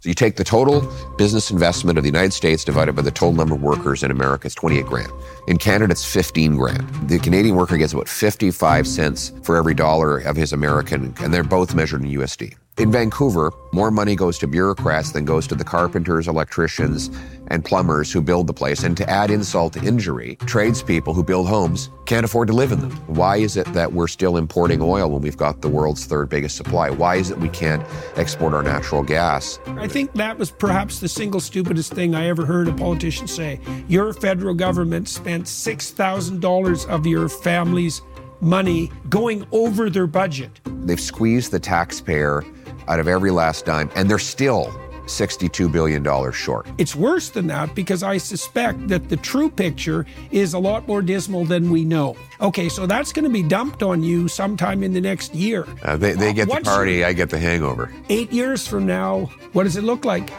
So you take the total business investment of the United States divided by the total number of workers in America, it's 28 grand. In Canada, it's 15 grand. The Canadian worker gets about 55 cents for every dollar of his American, and they're both measured in USD. In Vancouver, more money goes to bureaucrats than goes to the carpenters, electricians, and plumbers who build the place. And to add insult to injury, tradespeople who build homes can't afford to live in them. Why is it that we're still importing oil when we've got the world's third biggest supply? Why is it we can't export our natural gas? I think that was perhaps the single stupidest thing I ever heard a politician say. Your federal government spent $6,000 of your family's money going over their budget. They've squeezed the taxpayer out of every last dime, and they're still $62 billion short. It's worse than that because I suspect that the true picture is a lot more dismal than we know. Okay, so that's going to be dumped on you sometime in the next year. They get the party, I get the hangover. 8 years from now, what does it look like?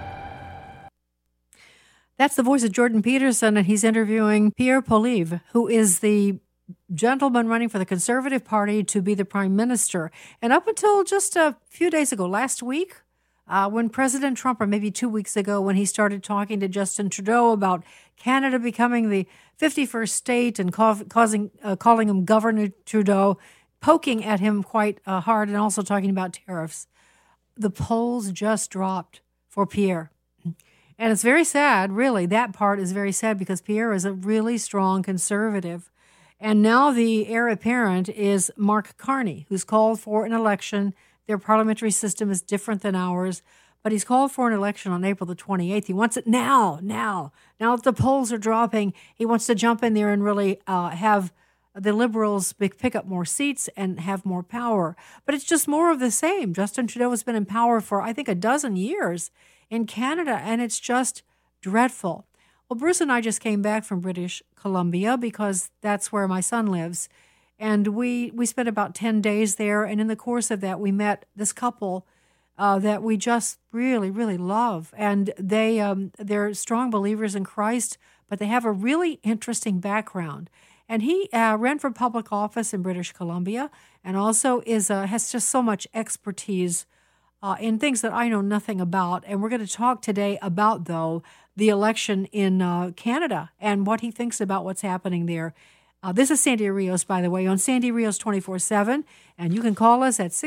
That's the voice of Jordan Peterson, and he's interviewing Pierre Poilievre, who is the gentleman running for the Conservative Party to be the Prime Minister. And up until just a few days ago, last week, when President Trump, or maybe 2 weeks ago, when he started talking to Justin Trudeau about Canada becoming the 51st state and calling him Governor Trudeau, poking at him quite hard and also talking about tariffs, the polls just dropped for Pierre. And it's very sad, really. That part is very sad because Pierre is a really strong conservative. And now the heir apparent is Mark Carney, who's called for an election. Their parliamentary system is different than ours, but he's called for an election on April the 28th. He wants it now. Now that the polls are dropping, he wants to jump in there and really have the Liberals pick up more seats and have more power. But it's just more of the same. Justin Trudeau has been in power for, I think, a dozen years in Canada, and it's just dreadful. Well, Bruce and I just came back from British Columbia because that's where my son lives. And we spent about 10 days there. And in the course of that, we met this couple that we just really, really love. And they're strong believers in Christ, but they have a really interesting background. And he ran for public office in British Columbia and also has just so much expertise in things that I know nothing about. And we're going to talk today about, though, the election in Canada and what he thinks about what's happening there. This is Sandy Rios, by the way, on Sandy Rios 24/7. And you can call us at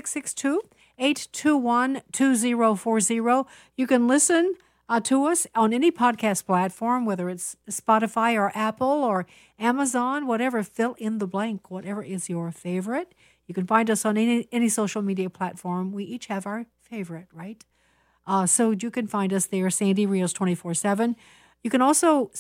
662-821-2040. You can listen to us on any podcast platform, whether it's Spotify or Apple or Amazon, whatever, fill in the blank, whatever is your favorite. You can find us on any social media platform. We each have our favorite, right? So you can find us there, Sandy Rios 24/7. You can also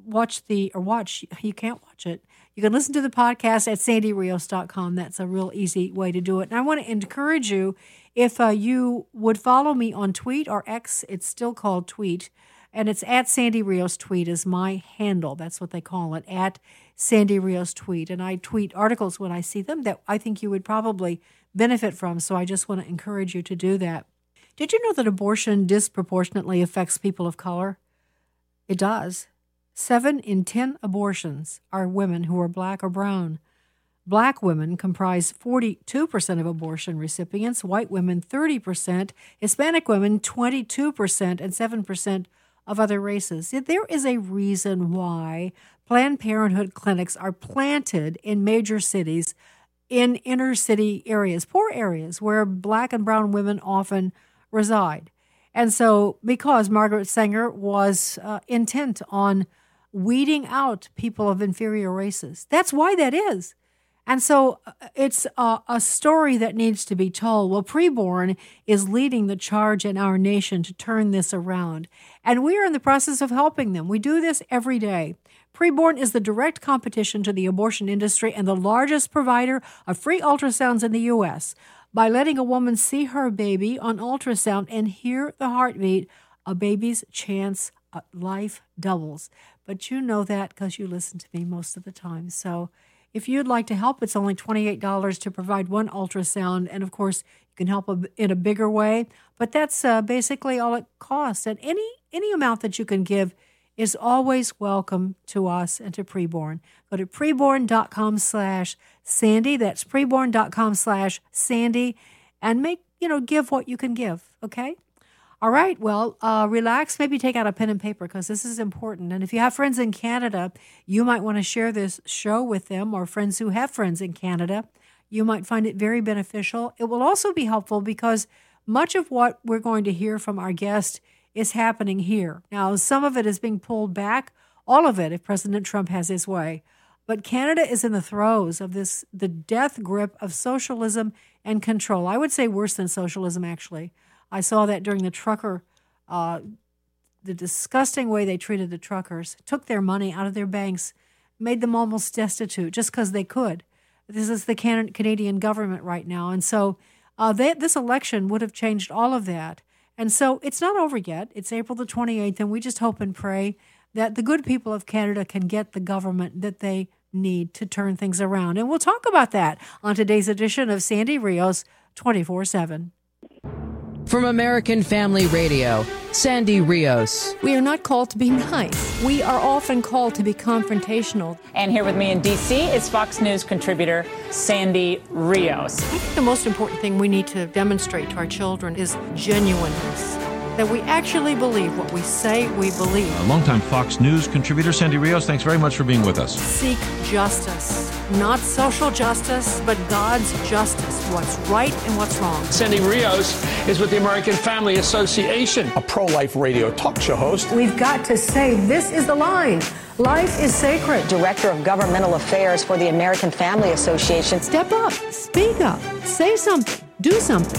you can't watch it. You can listen to the podcast at sandyrios.com. That's a real easy way to do it. And I want to encourage you, if you would follow me on Tweet or X, it's still called Tweet, and it's at Sandy Rios Tweet is my handle. That's what they call it, at Sandy Rios Tweet. And I tweet articles when I see them that I think you would probably benefit from. So I just want to encourage you to do that. Did you know that abortion disproportionately affects people of color? It does. 7 in 10 abortions are women who are black or brown. Black women comprise 42% of abortion recipients, white women 30%, Hispanic women 22%, and 7% of other races. There is a reason why Planned Parenthood clinics are planted in major cities, in inner city areas, poor areas where black and brown women often reside. And so because Margaret Sanger was intent on weeding out people of inferior races. That's why that is. And so it's a story that needs to be told. Well, Preborn is leading the charge in our nation to turn this around. And we are in the process of helping them. We do this every day. Preborn is the direct competition to the abortion industry and the largest provider of free ultrasounds in the U.S. By letting a woman see her baby on ultrasound and hear the heartbeat, a baby's chance at life doubles. But you know that because you listen to me most of the time. So if you'd like to help, it's only $28 to provide one ultrasound. And, of course, you can help in a bigger way. But that's basically all it costs. And any amount that you can give is always welcome to us and to Preborn. Go to preborn.com/Sandy. That's preborn.com/Sandy. And give what you can give, okay? All right, well, relax, maybe take out a pen and paper because this is important. And if you have friends in Canada, you might want to share this show with them, or friends who have friends in Canada. You might find it very beneficial. It will also be helpful because much of what we're going to hear from our guest is happening here. Now, some of it is being pulled back, all of it, if President Trump has his way. But Canada is in the throes of the death grip of socialism and control. I would say worse than socialism, actually. I saw that during the trucker, the disgusting way they treated the truckers, took their money out of their banks, made them almost destitute just because they could. This is the Canadian government right now. And so this election would have changed all of that. And so it's not over yet. It's April the 28th, and we just hope and pray that the good people of Canada can get the government that they need to turn things around. And we'll talk about that on today's edition of Sandy Rios 24/7. From American Family Radio, Sandy Rios. We are not called to be nice. We are often called to be confrontational. And here with me in D.C. is Fox News contributor Sandy Rios. I think the most important thing we need to demonstrate to our children is genuineness. That we actually believe what we say we believe. Longtime Fox News contributor Sandy Rios, thanks very much for being with us. Seek justice. Not social justice, but God's justice. What's right and what's wrong. Sandy Rios is with the American Family Association, a pro-life radio talk show host. We've got to say this is the line. Life is sacred. Director of Governmental Affairs for the American Family Association. Step up. Speak up. Say something. Do something.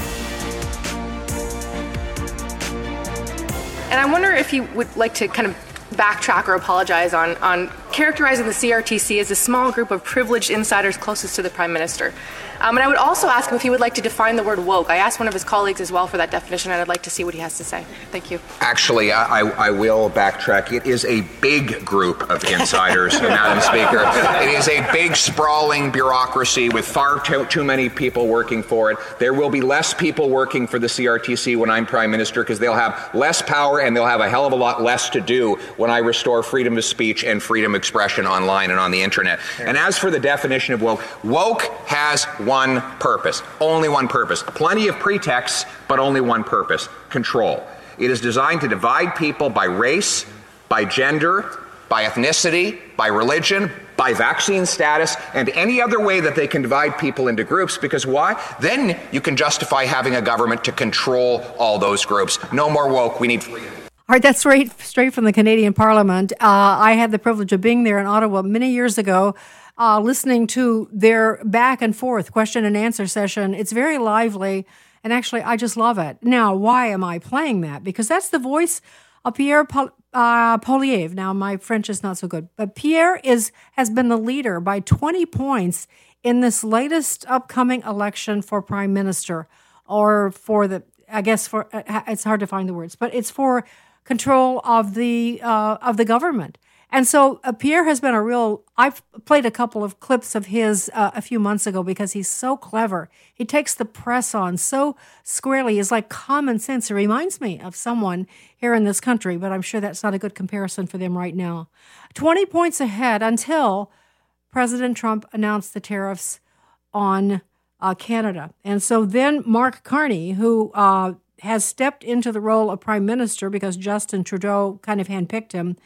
And I wonder if you would like to kind of backtrack or apologize on characterizing the CRTC as a small group of privileged insiders closest to the Prime Minister. And I would also ask him if he would like to define the word woke. I asked one of his colleagues as well for that definition, and I'd like to see what he has to say. Thank you. Actually, I will backtrack. It is a big group of insiders, Madam Speaker. It is a big, sprawling bureaucracy with far too many people working for it. There will be less people working for the CRTC when I'm Prime Minister because they'll have less power and they'll have a hell of a lot less to do when I restore freedom of speech and freedom of expression online and on the internet. And as for the definition of woke has one purpose, only one purpose. Plenty of pretexts, but only one purpose: control. It is designed to divide people by race, by gender, by ethnicity, by religion, by vaccine status, and any other way that they can divide people into groups. Because why? Then you can justify having a government to control all those groups. No more woke. We need freedom. All right, that's straight from the Canadian Parliament. I had the privilege of being there in Ottawa many years ago, listening to their back and forth question and answer session. It's very lively, and actually, I just love it. Now, why am I playing that? Because that's the voice of Pierre Poilievre. Now, my French is not so good, but Pierre has been the leader by 20 points in this latest upcoming election for Prime Minister, or for the, I guess for it's hard to find the words, but it's for control of the government. And so Pierre has been I've played a couple of clips of his a few months ago because he's so clever. He takes the press on so squarely. It's like common sense. It reminds me of someone here in this country, but I'm sure that's not a good comparison for them right now. 20 points ahead until President Trump announced the tariffs on Canada. And so then Mark Carney, who has stepped into the role of Prime Minister because Justin Trudeau kind of handpicked him,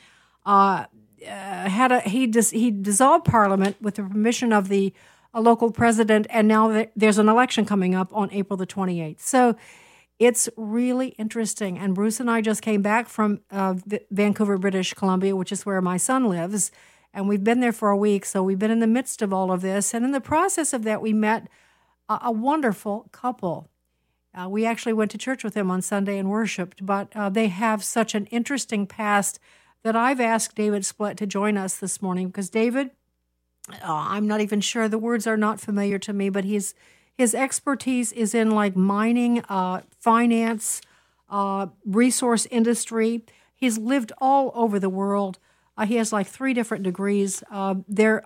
he dissolved Parliament with the permission of the local president, and now there's an election coming up on April the 28th. So it's really interesting. And Bruce and I just came back from Vancouver, British Columbia, which is where my son lives, and we've been there for a week. So we've been in the midst of all of this, and in the process of that, we met a wonderful couple. We actually went to church with them on Sunday and worshiped, but they have such an interesting past that I've asked David Splett to join us this morning because David, I'm not even sure, the words are not familiar to me, but his expertise is in like mining, finance, resource industry. He's lived all over the world. He has like 3 different degrees. They're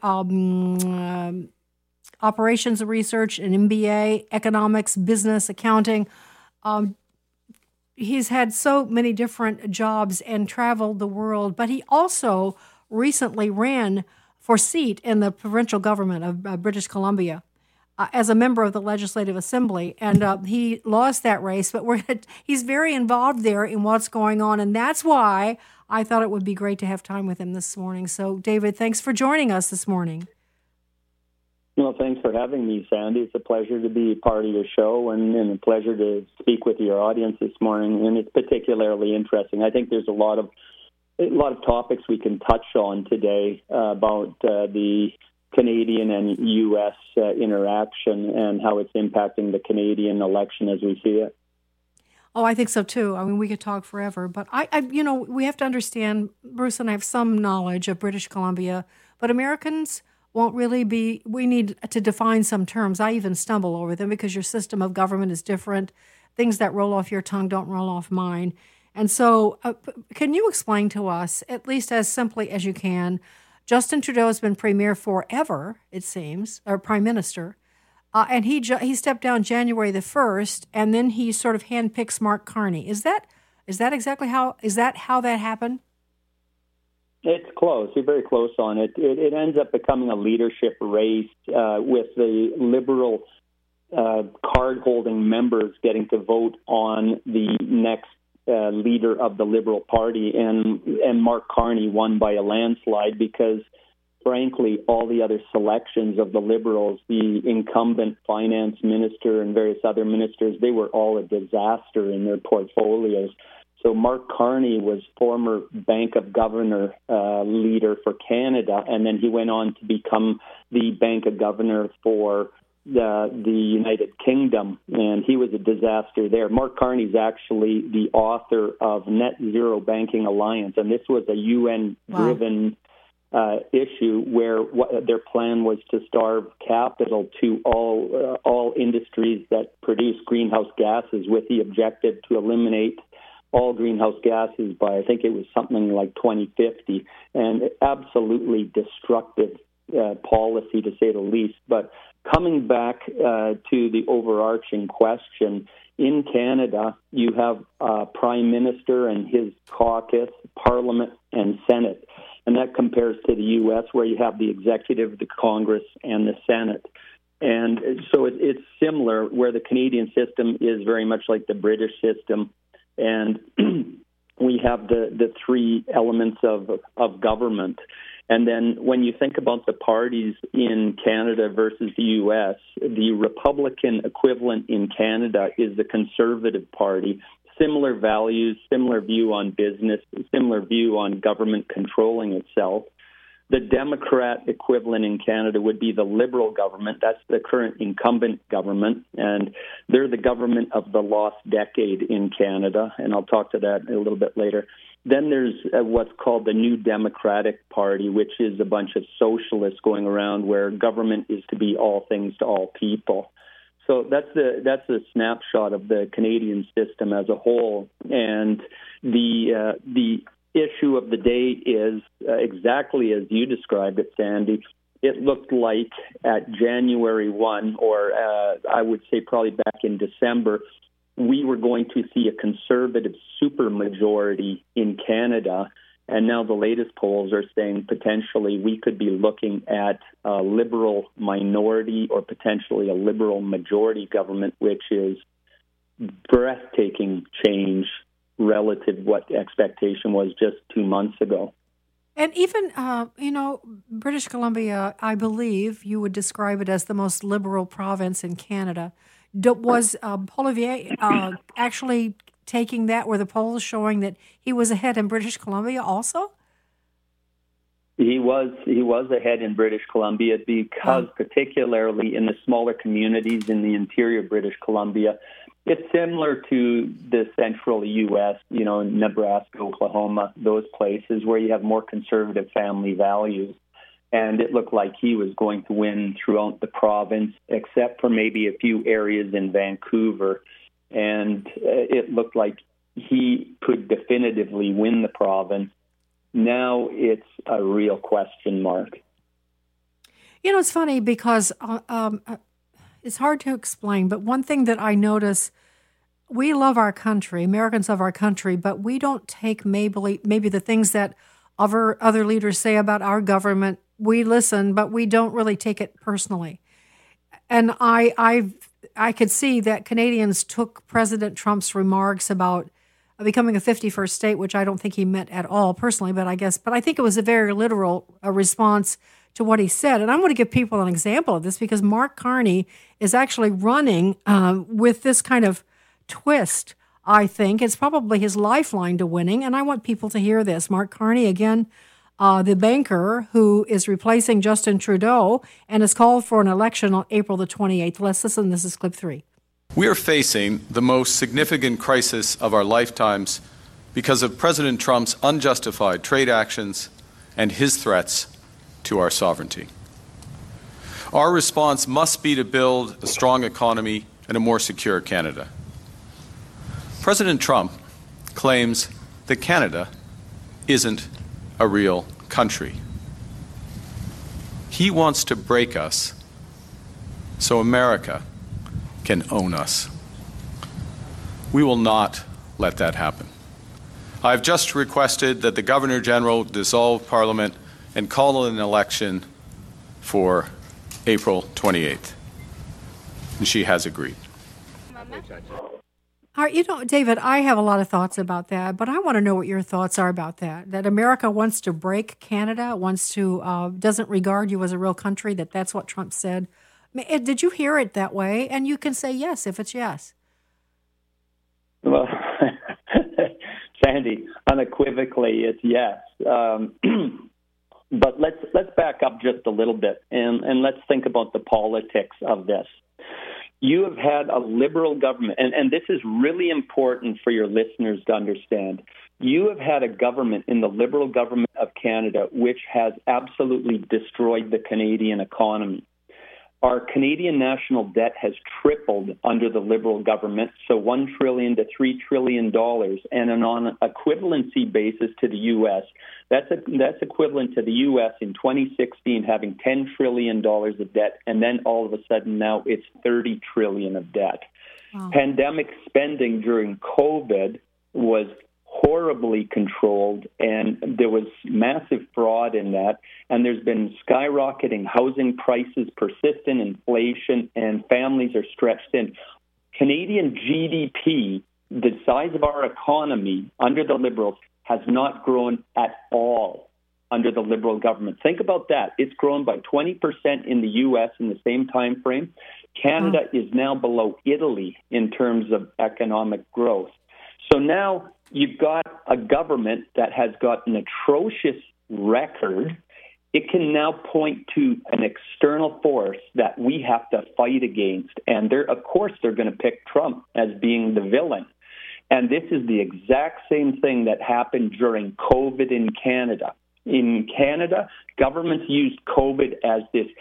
operations and research, an MBA, economics, business, accounting. He's had so many different jobs and traveled the world, but he also recently ran for seat in the provincial government of British Columbia. as a member of the Legislative Assembly, and he lost that race. But he's very involved there in what's going on, and that's why I thought it would be great to have time with him this morning. So, David, thanks for joining us this morning. Well, thanks for having me, Sandy. It's a pleasure to be part of your show and a pleasure to speak with your audience this morning. And it's particularly interesting. I think there's a lot of topics we can touch on today about the Canadian and U.S. Interaction and how it's impacting the Canadian election as we see it. Oh, I think so too. I mean, we could talk forever, but we have to understand. Bruce and I have some knowledge of British Columbia, but Americans won't really be. We need to define some terms. I even stumble over them because your system of government is different. Things that roll off your tongue don't roll off mine. And so, can you explain to us, at least as simply as you can? Justin Trudeau has been premier forever, it seems, or prime minister. And he stepped down January the 1st, and then he sort of handpicks Mark Carney. Is that exactly how that happened? It's close. You're very close on it. It ends up becoming a leadership race with the Liberal card-holding members getting to vote on the next leader of the Liberal Party, and Mark Carney won by a landslide because, frankly, all the other selections of the Liberals, the incumbent finance minister and various other ministers, they were all a disaster in their portfolios. So Mark Carney was former Bank of Governor leader for Canada, and then he went on to become the Bank of Governor for the United Kingdom, and he was a disaster there. Mark Carney's actually the author of Net Zero Banking Alliance, and this was a UN-driven issue where their plan was to starve capital to all industries that produce greenhouse gases, with the objective to eliminate all greenhouse gases by, I think it was something like 2050, and absolutely destructive policy, to say the least. But coming back to the overarching question, in Canada, you have a Prime Minister and his caucus, Parliament, and Senate. And that compares to the U.S., where you have the executive, the Congress, and the Senate. And so it's similar, where the Canadian system is very much like the British system. And we have the three elements of government. And then when you think about the parties in Canada versus the U.S., the Republican equivalent in Canada is the Conservative Party. Similar values, similar view on business, similar view on government controlling itself. The Democrat equivalent in Canada would be the Liberal government. That's the current incumbent government, and they're the government of the lost decade in Canada, and I'll talk to that a little bit later. Then there's what's called the New Democratic Party, which is a bunch of socialists going around where government is to be all things to all people. So that's a snapshot of the Canadian system as a whole, and the issue of the day is exactly as you described it, Sandy. It looked like at January 1, or I would say probably back in December, we were going to see a Conservative supermajority in Canada, and now the latest polls are saying potentially we could be looking at a Liberal minority or potentially a Liberal majority government, which is breathtaking change relative to what the expectation was just 2 months ago. And even, British Columbia, I believe you would describe it as the most liberal province in Canada. Was Poilievre actually taking that? Were the polls showing that he was ahead in British Columbia also? He was ahead in British Columbia because particularly in the smaller communities in the interior British Columbia, it's similar to the central U.S., Nebraska, Oklahoma, those places where you have more conservative family values. And it looked like he was going to win throughout the province, except for maybe a few areas in Vancouver. And it looked like he could definitively win the province. Now it's a real question mark. It's funny because it's hard to explain, but one thing that I notice, we love our country, Americans love our country, but we don't take maybe the things that other leaders say about our government. We listen, but we don't really take it personally. And I could see that Canadians took President Trump's remarks about becoming a 51st state, which I don't think he meant at all personally, but I think it was a very literal response to what he said. And I'm going to give people an example of this because Mark Carney is actually running with this kind of twist, I think. It's probably his lifeline to winning, and I want people to hear this. Mark Carney, again, the banker who is replacing Justin Trudeau and has called for an election on April the 28th. Let's listen. This is clip 3. We are facing the most significant crisis of our lifetimes because of President Trump's unjustified trade actions and his threats to our sovereignty. Our response must be to build a strong economy and a more secure Canada. President Trump claims that Canada isn't a real country. He wants to break us so America can own us. We will not let that happen. I have just requested that the Governor General dissolve Parliament and call an election for April 28th. And she has agreed. David, I have a lot of thoughts about that, but I want to know what your thoughts are about that. That America wants to break Canada, doesn't regard you as a real country, that's what Trump said. Did you hear it that way? And you can say yes if it's yes. Well, Sandy, unequivocally, it's yes. But let's back up just a little bit and let's think about the politics of this. You have had a Liberal government, and this is really important for your listeners to understand. You have had a government in the Liberal government of Canada which has absolutely destroyed the Canadian economy. Our Canadian national debt has tripled under the Liberal government, so $1 trillion to $3 trillion, and on an equivalency basis to the U.S., that's equivalent to the U.S. in 2016 having $10 trillion of debt, and then all of a sudden now it's $30 trillion of debt. Wow. Pandemic spending during COVID was horribly controlled, and there was massive fraud in that, and there's been skyrocketing housing prices, persistent inflation, and families are stretched thin. Canadian GDP, the size of our economy under the Liberals, has not grown at all under the Liberal government. Think about that. It's grown by 20% in the U.S. in the same time frame. Canada is now below Italy in terms of economic growth. So now you've got a government that has got an atrocious record. It can now point to an external force that we have to fight against. And of course, they're going to pick Trump as being the villain. And this is the exact same thing that happened during COVID in Canada. In Canada, governments used COVID as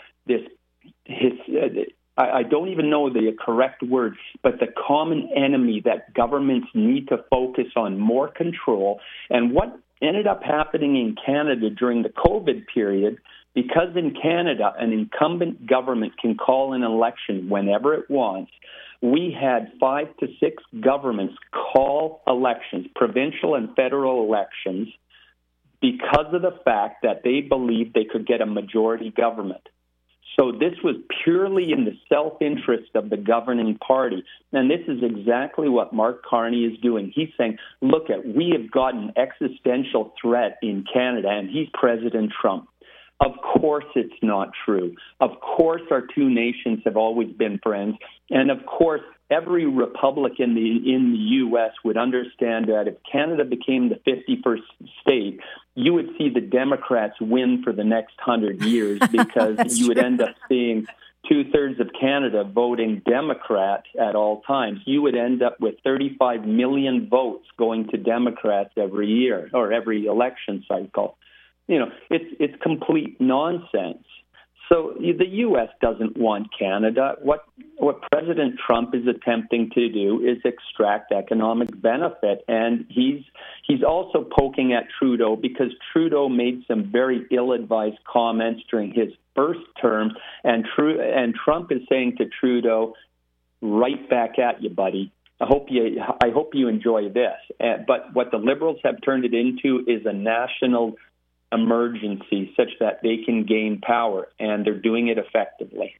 I don't even know the correct word, but the common enemy that governments need to focus on more control. And what ended up happening in Canada during the COVID period, because in Canada an incumbent government can call an election whenever it wants, we had 5 to 6 governments call elections, provincial and federal elections, because of the fact that they believed they could get a majority government. So this was purely in the self-interest of the governing party. And this is exactly what Mark Carney is doing. He's saying, look, we have got an existential threat in Canada, and he's President Trump. Of course it's not true. Of course our two nations have always been friends. And of course every Republican in the U.S. would understand that if Canada became the 51st state, you would see the Democrats win for the next 100 years because you would end up seeing 2/3 of Canada voting Democrat at all times. You would end up with 35 million votes going to Democrats every year or every election cycle. You know, it's complete nonsense. So the U.S. doesn't want Canada. What President Trump is attempting to do is extract economic benefit, and he's also poking at Trudeau because Trudeau made some very ill-advised comments during his first term, and Trump is saying to Trudeau, "Right back at you, buddy. I hope you enjoy this." But what the Liberals have turned it into is a national emergency such that they can gain power, and they're doing it effectively.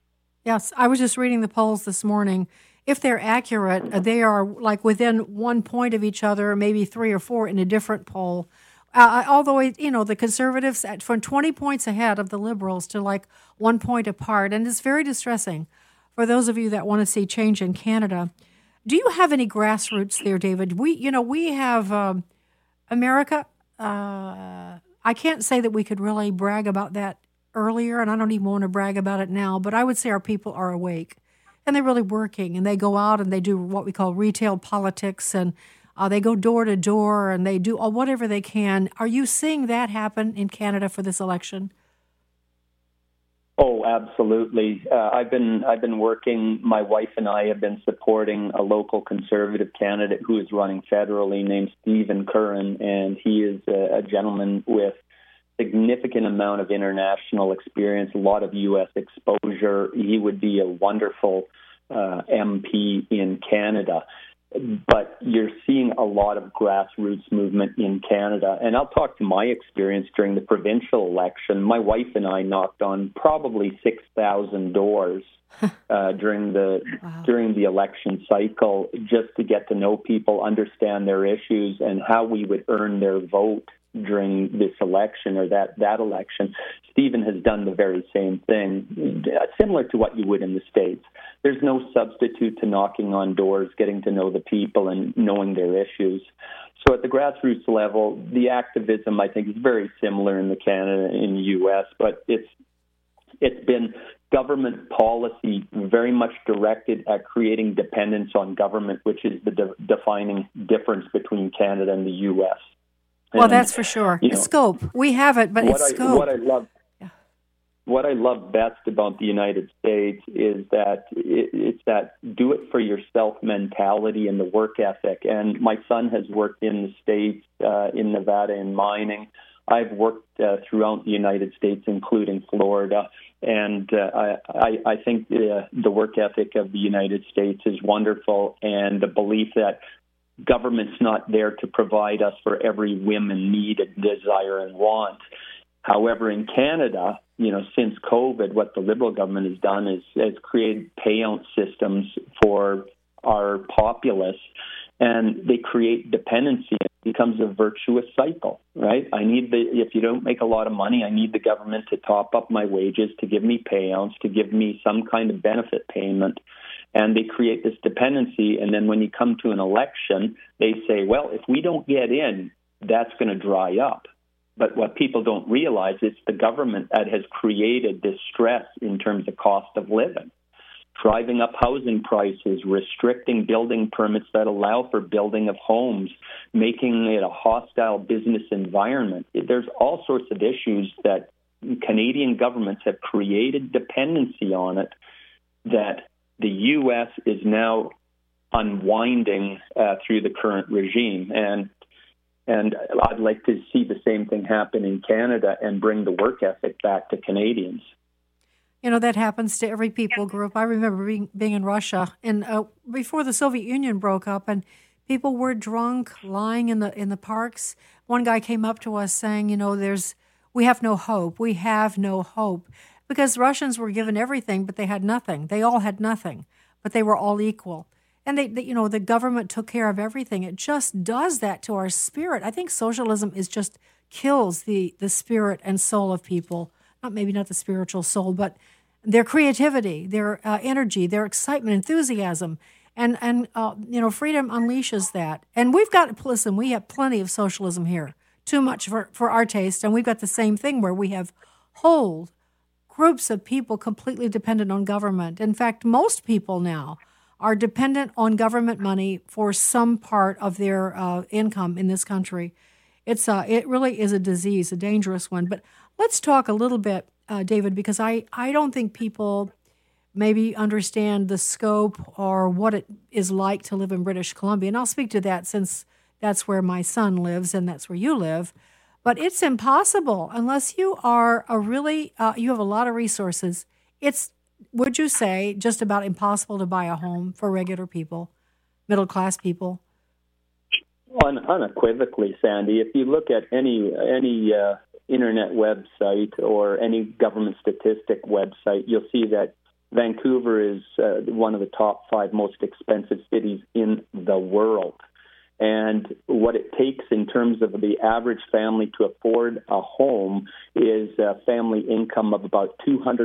Yes, I was just reading the polls this morning. If they're accurate, they are like within 1 point of each other, maybe 3 or 4 in a different poll. Although, the Conservatives from 20 points ahead of the Liberals to like 1 point apart. And it's very distressing for those of you that want to see change in Canada. Do you have any grassroots there, David? We have America. I can't say that we could really brag about that earlier, and I don't even want to brag about it now, but I would say our people are awake, and they're really working, and they go out and they do what we call retail politics, and they go door to door, and they do whatever they can. Are you seeing that happen in Canada for this election? Oh, absolutely. I've been working. My wife and I have been supporting a local Conservative candidate who is running federally named Stephen Curran, and he is a gentleman with significant amount of international experience, a lot of U.S. exposure. He would be a wonderful MP in Canada. But you're seeing a lot of grassroots movement in Canada. And I'll talk to my experience during the provincial election. My wife and I knocked on probably 6,000 doors during the election cycle just to get to know people, understand their issues, and how we would earn their vote during this election or that election. Stephen has done the very same thing, similar to what you would in the States. There's no substitute to knocking on doors, getting to know the people and knowing their issues. So at the grassroots level, the activism, I think, is very similar in Canada and the U.S., but it's been government policy very much directed at creating dependence on government, which is the defining difference between Canada and the U.S. Well, that's for sure. Scope. We have it, but it's scope. What I love best about the United States is that it's that do-it-for-yourself mentality and the work ethic. And my son has worked in the States, in Nevada, in mining. I've worked throughout the United States, including Florida. And I think the work ethic of the United States is wonderful, and the belief that government's not there to provide us for every whim and need and desire and want. However, in Canada, since COVID, what the Liberal government has done is has created payout systems for our populace, and they create dependency. It becomes a virtuous cycle, right? If you don't make a lot of money, I need the government to top up my wages, to give me payouts, to give me some kind of benefit payment. And they create this dependency, and then when you come to an election, they say, well, if we don't get in, that's going to dry up. But what people don't realize is the government that has created this stress in terms of cost of living, driving up housing prices, restricting building permits that allow for building of homes, making it a hostile business environment. There's all sorts of issues that Canadian governments have created dependency on it that the U.S. is now unwinding through the current regime. And I'd like to see the same thing happen in Canada and bring the work ethic back to Canadians. That happens to every people group. I remember being in Russia and before the Soviet Union broke up, and people were drunk, lying in the parks. One guy came up to us saying, we have no hope. We have no hope. Because Russians were given everything, but they had nothing. They all had nothing, but they were all equal. And the government took care of everything. It just does that to our spirit. I think socialism just kills the spirit and soul of people. Maybe not the spiritual soul, but their creativity, their energy, their excitement, enthusiasm, and freedom unleashes that. And we have plenty of socialism here, too much for our taste. And we've got the same thing where we have whole groups of people completely dependent on government. In fact, most people now are dependent on government money for some part of their income in this country. It really is a disease, a dangerous one. But let's talk a little bit, David, because I don't think people maybe understand the scope or what it is like to live in British Columbia. And I'll speak to that since that's where my son lives and that's where you live. But it's impossible unless you are you have a lot of resources. It's, would you say, just about impossible to buy a home for regular people, middle-class people? Unequivocally, Sandy. If you look at any internet website or any government statistic website, you'll see that Vancouver is one of the top 5 most expensive cities in the world. And what it takes in terms of the average family to afford a home is a family income of about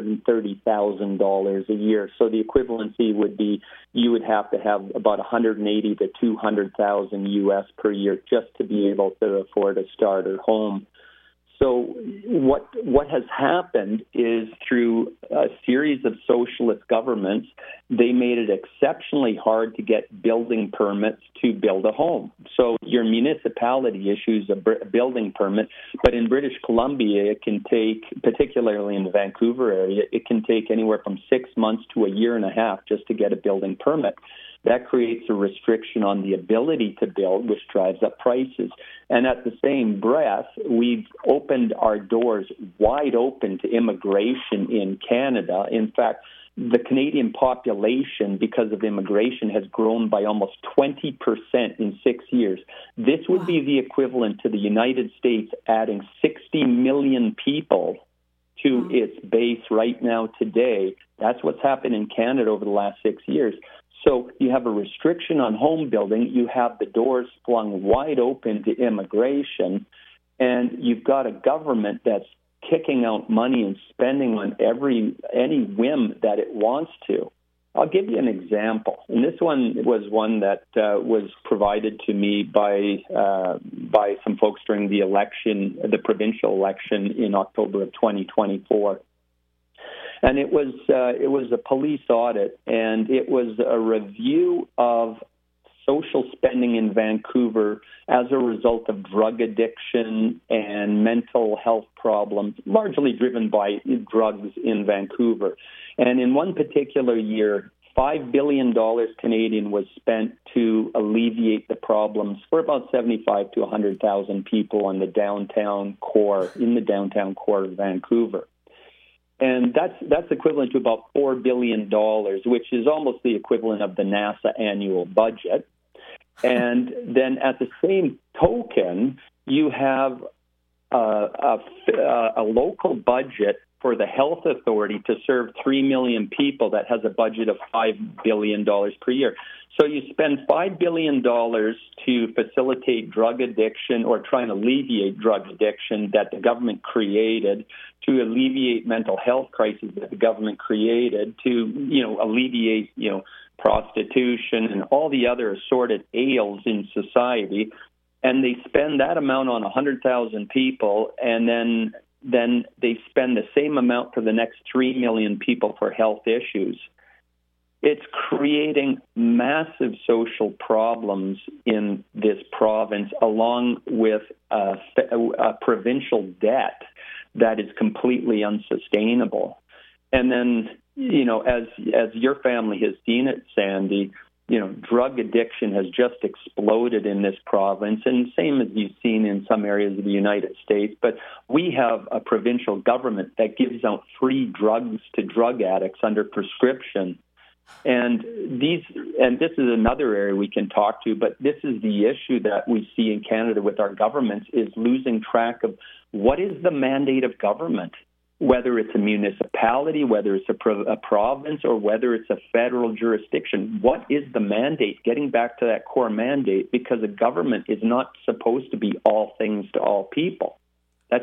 $230,000 a year. So the equivalency would be you would have to have about $180,000 to $200,000 US per year just to be able to afford a starter home. So what has happened is through a series of socialist governments, they made it exceptionally hard to get building permits to build a home. So your municipality issues a building permit, but in British Columbia, it can take, particularly in the Vancouver area, it can take anywhere from 6 months to a year and a half just to get a building permit. That creates a restriction on the ability to build, which drives up prices. And at the same breath, we've opened our doors wide open to immigration in Canada. In fact, the Canadian population, because of immigration, has grown by almost 20% in 6 years. This would be the equivalent to the United States adding 60 million people to its base right now today. That's what's happened in Canada over the last 6 years. So you have a restriction on home building, you have the doors flung wide open to immigration, and you've got a government that's kicking out money and spending on any whim that it wants to. I'll give you an example, and this one was one that was provided to me by some folks during the election, the provincial election in October of 2024. And it was a police audit, and it was a review of social spending in Vancouver as a result of drug addiction and mental health problems, largely driven by drugs in Vancouver. And in one particular year, $5 billion Canadian was spent to alleviate the problems for about 75 to 100,000 people in the downtown core of Vancouver. And that's equivalent to about $4 billion, which is almost the equivalent of the NASA annual budget. And then at the same token, you have a local budget for the health authority to serve 3 million people that has a budget of $5 billion per year. So you spend $5 billion to facilitate drug addiction or try and alleviate drug addiction that the government created, to alleviate mental health crises that the government created, to, alleviate, prostitution and all the other assorted ails in society. And they spend that amount on 100,000 people, and then they spend the same amount for the next 3 million people for health issues. It's creating massive social problems in this province, along with a provincial debt that is completely unsustainable. And then, as your family has seen it, Sandy, drug addiction has just exploded in this province, and same as you've seen in some areas of the United States. But we have a provincial government that gives out free drugs to drug addicts under prescription. And this is another area we can talk to, but this is the issue that we see in Canada with our governments, is losing track of what is the mandate of government, whether it's a municipality, whether it's a province, or whether it's a federal jurisdiction. What is the mandate? Getting back to that core mandate, because a government is not supposed to be all things to all people. That's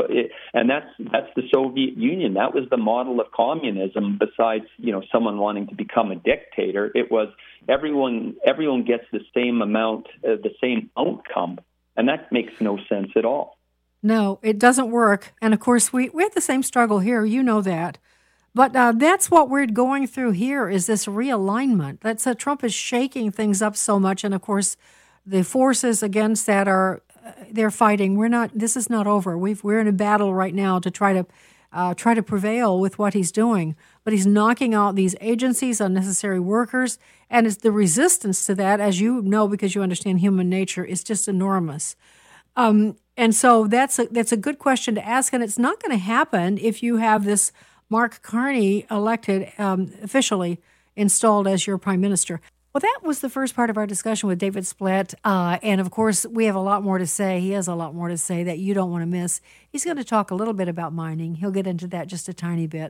the Soviet Union. That was the model of communism. Besides, someone wanting to become a dictator, it was everyone gets the same amount, the same outcome, and that makes no sense at all. No, it doesn't work. And of course, we have the same struggle here. You know that. But that's what we're going through here, is this realignment. That's Trump is shaking things up so much. And of course, the forces against that they're fighting. This is not over. We're in a battle right now to try to prevail with what he's doing. But he's knocking out these agencies, unnecessary workers, and it's the resistance to that, as you know, because you understand human nature, is just enormous. And so that's a good question to ask, and it's not going to happen if you have this Mark Carney elected, officially installed as your prime minister. Well, that was the first part of our discussion with David Splett, and of course, we have a lot more to say. He has a lot more to say that you don't want to miss. He's going to talk a little bit about mining. He'll get into that just a tiny bit.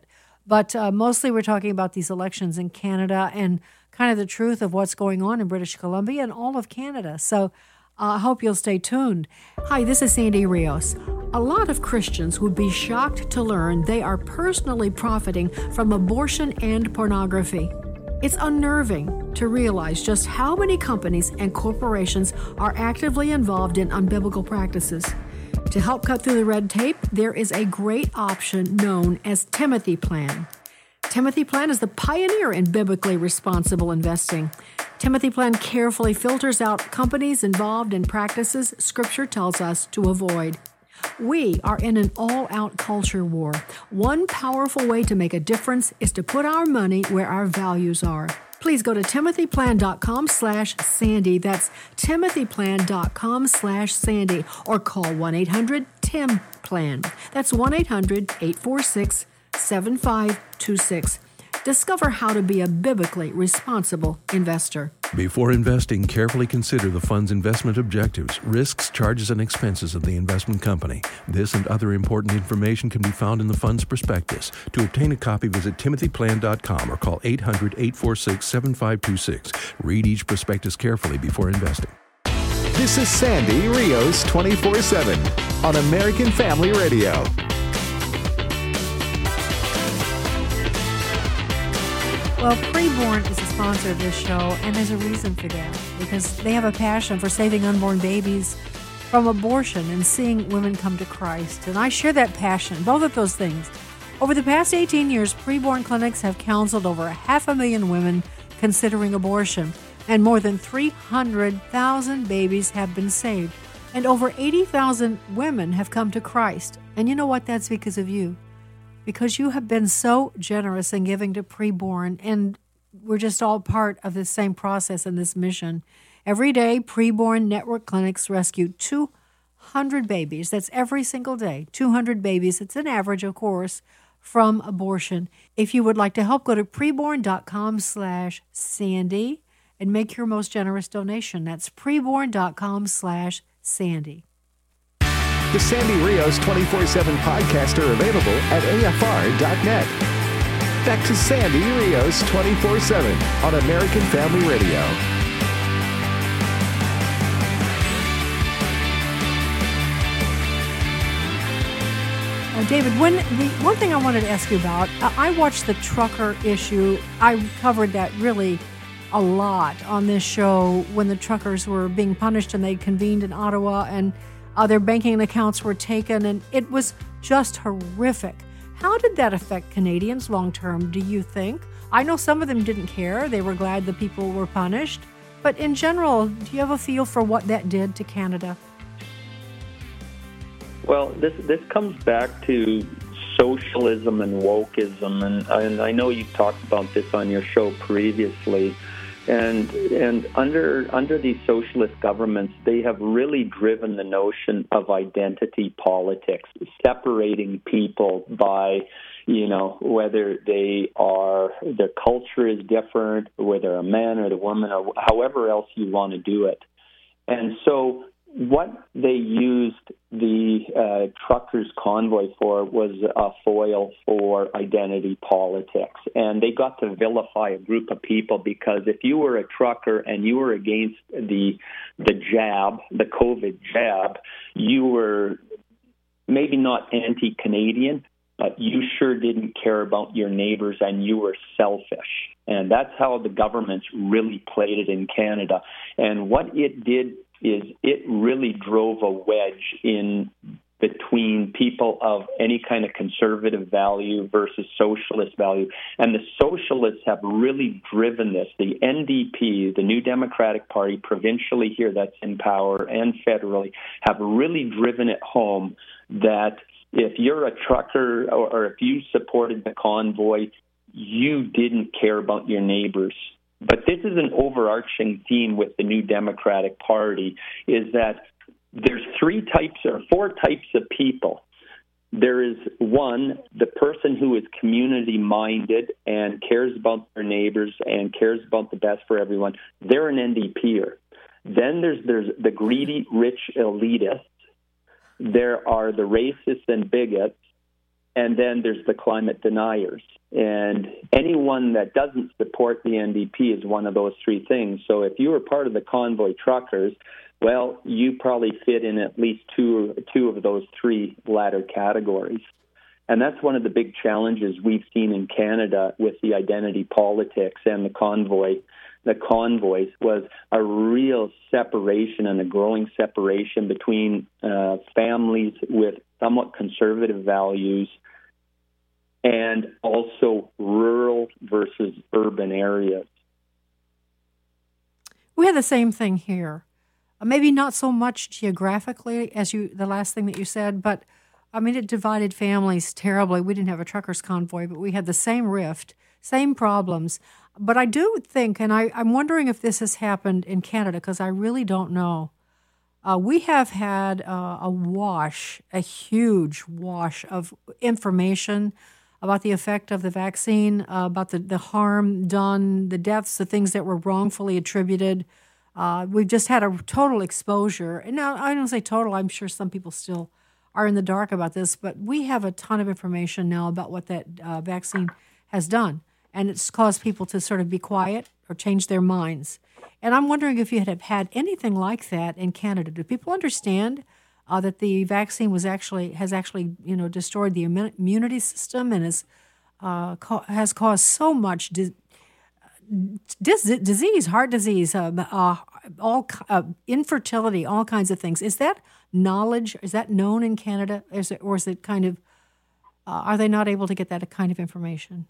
But mostly we're talking about these elections in Canada and kind of the truth of what's going on in British Columbia and all of Canada. So I hope you'll stay tuned. Hi, this is Sandy Rios. A lot of Christians would be shocked to learn they are personally profiting from abortion and pornography. It's unnerving to realize just how many companies and corporations are actively involved in unbiblical practices. To help cut through the red tape, there is a great option known as Timothy Plan. Timothy Plan is the pioneer in biblically responsible investing. Timothy Plan carefully filters out companies involved in practices Scripture tells us to avoid. We are in an all-out culture war. One powerful way to make a difference is to put our money where our values are. Please go to timothyplan.com/Sandy. That's timothyplan.com/Sandy, or call 1-800-TIM-PLAN. That's 1-800-846-7526. Discover how to be a biblically responsible investor. Before investing, carefully consider the fund's investment objectives, risks, charges, and expenses of the investment company. This and other important information can be found in the fund's prospectus. To obtain a copy, visit timothyplan.com or call 800-846-7526. Read each prospectus carefully before investing. This is Sandy Rios 24/7 on American Family Radio. Well, Preborn is a sponsor of this show, and there's a reason for that, because they have a passion for saving unborn babies from abortion and seeing women come to Christ. And I share that passion, both of those things. Over the past 18 years, Preborn clinics have counseled over 500,000 women considering abortion, and more than 300,000 babies have been saved. And over 80,000 women have come to Christ. And you know what? That's because of you. Because you have been so generous in giving to Preborn, and we're just all part of this same process and this mission. Every day, Preborn Network clinics rescue 200 babies. That's every single day, 200 babies. It's an average, of course, from abortion. If you would like to help, go to preborn.com/Sandy and make your most generous donation. That's preborn.com/Sandy. The Sandy Rios 24/7 podcasts are available at AFR.net. Back to Sandy Rios 24/7 on American Family Radio. David, one thing I wanted to ask you about, I watched the trucker issue. I covered that really a lot on this show when the truckers were being punished and they convened in Ottawa and their banking accounts were taken, and it was just horrific. How did that affect Canadians long term, do you think? I know some of them didn't care. They were glad the people were punished. But in general, do you have a feel for what that did to Canada? Well, this comes back to socialism and wokeism, and I know you talked about this on your show previously. And under these socialist governments, they have really driven the notion of identity politics, separating people by, whether their culture is different, whether a man or the woman, or however else you want to do it. And so what they used the truckers' convoy for was a foil for identity politics. And they got to vilify a group of people because if you were a trucker and you were against the jab, the COVID jab, you were maybe not anti-Canadian, but you sure didn't care about your neighbors and you were selfish. And that's how the governments really played it in Canada. And what it did is it really drove a wedge in between people of any kind of conservative value versus socialist value. And the socialists have really driven this. The NDP, the New Democratic Party, provincially here that's in power and federally, have really driven it home that if you're a trucker or if you supported the convoy, you didn't care about your neighbors. But this is an overarching theme with the New Democratic Party, is that there's 4 types of people. There is one, the person who is community-minded and cares about their neighbors and cares about the best for everyone. They're an NDPer. Then there's the greedy, rich elitists. There are the racists and bigots. And then there's the climate deniers. And anyone that doesn't support the NDP is one of those three things. So if you were part of the convoy truckers, well, you probably fit in at least two of those three latter categories. And that's one of the big challenges we've seen in Canada with the identity politics and the convoys was a real separation and a growing separation between families with somewhat conservative values and also rural versus urban areas. We had the same thing here. Maybe not so much geographically as the last thing that you said, but I mean, it divided families terribly. We didn't have a truckers' convoy, but we had the same rift, same problems. But I do think, and I'm wondering if this has happened in Canada, because I really don't know. We have had a huge wash of information about the effect of the vaccine, about the harm done, the deaths, the things that were wrongfully attributed. We've just had a total exposure. And now, I don't say total, I'm sure some people still are in the dark about this, but we have a ton of information now about what that vaccine has done. And it's caused people to sort of be quiet or change their minds. And I'm wondering if you have had anything like that in Canada. Do people understand that the vaccine has actually destroyed the immunity system and has caused so much disease, heart disease, infertility, all kinds of things? Is that knowledge? Is that known in Canada? Or is it kind of? Are they not able to get that kind of information?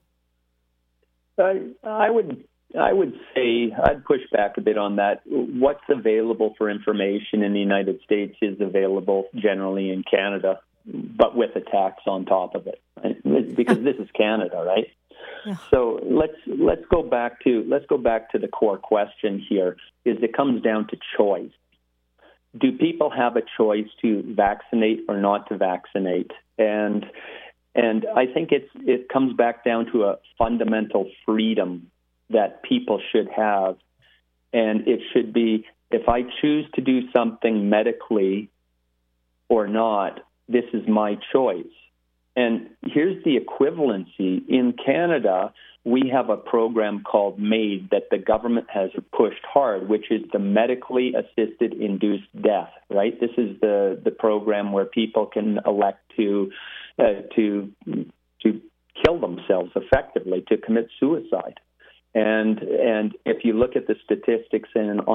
I would say I'd push back a bit on that. What's available for information in the United States is available generally in Canada, but with a tax on top of it, because this is Canada, right? Yeah. So let's go back to the core question here. Is it comes down to choice. Do people have a choice to vaccinate or not to vaccinate? And I think it comes back down to a fundamental freedom that people should have. And it should be, if I choose to do something medically or not, this is my choice. And here's the equivalency. In Canada, we have a program called MAID that the government has pushed hard, which is the medically assisted induced death, right? This is the program where people can elect to kill themselves effectively, to commit suicide. And if you look at the statistics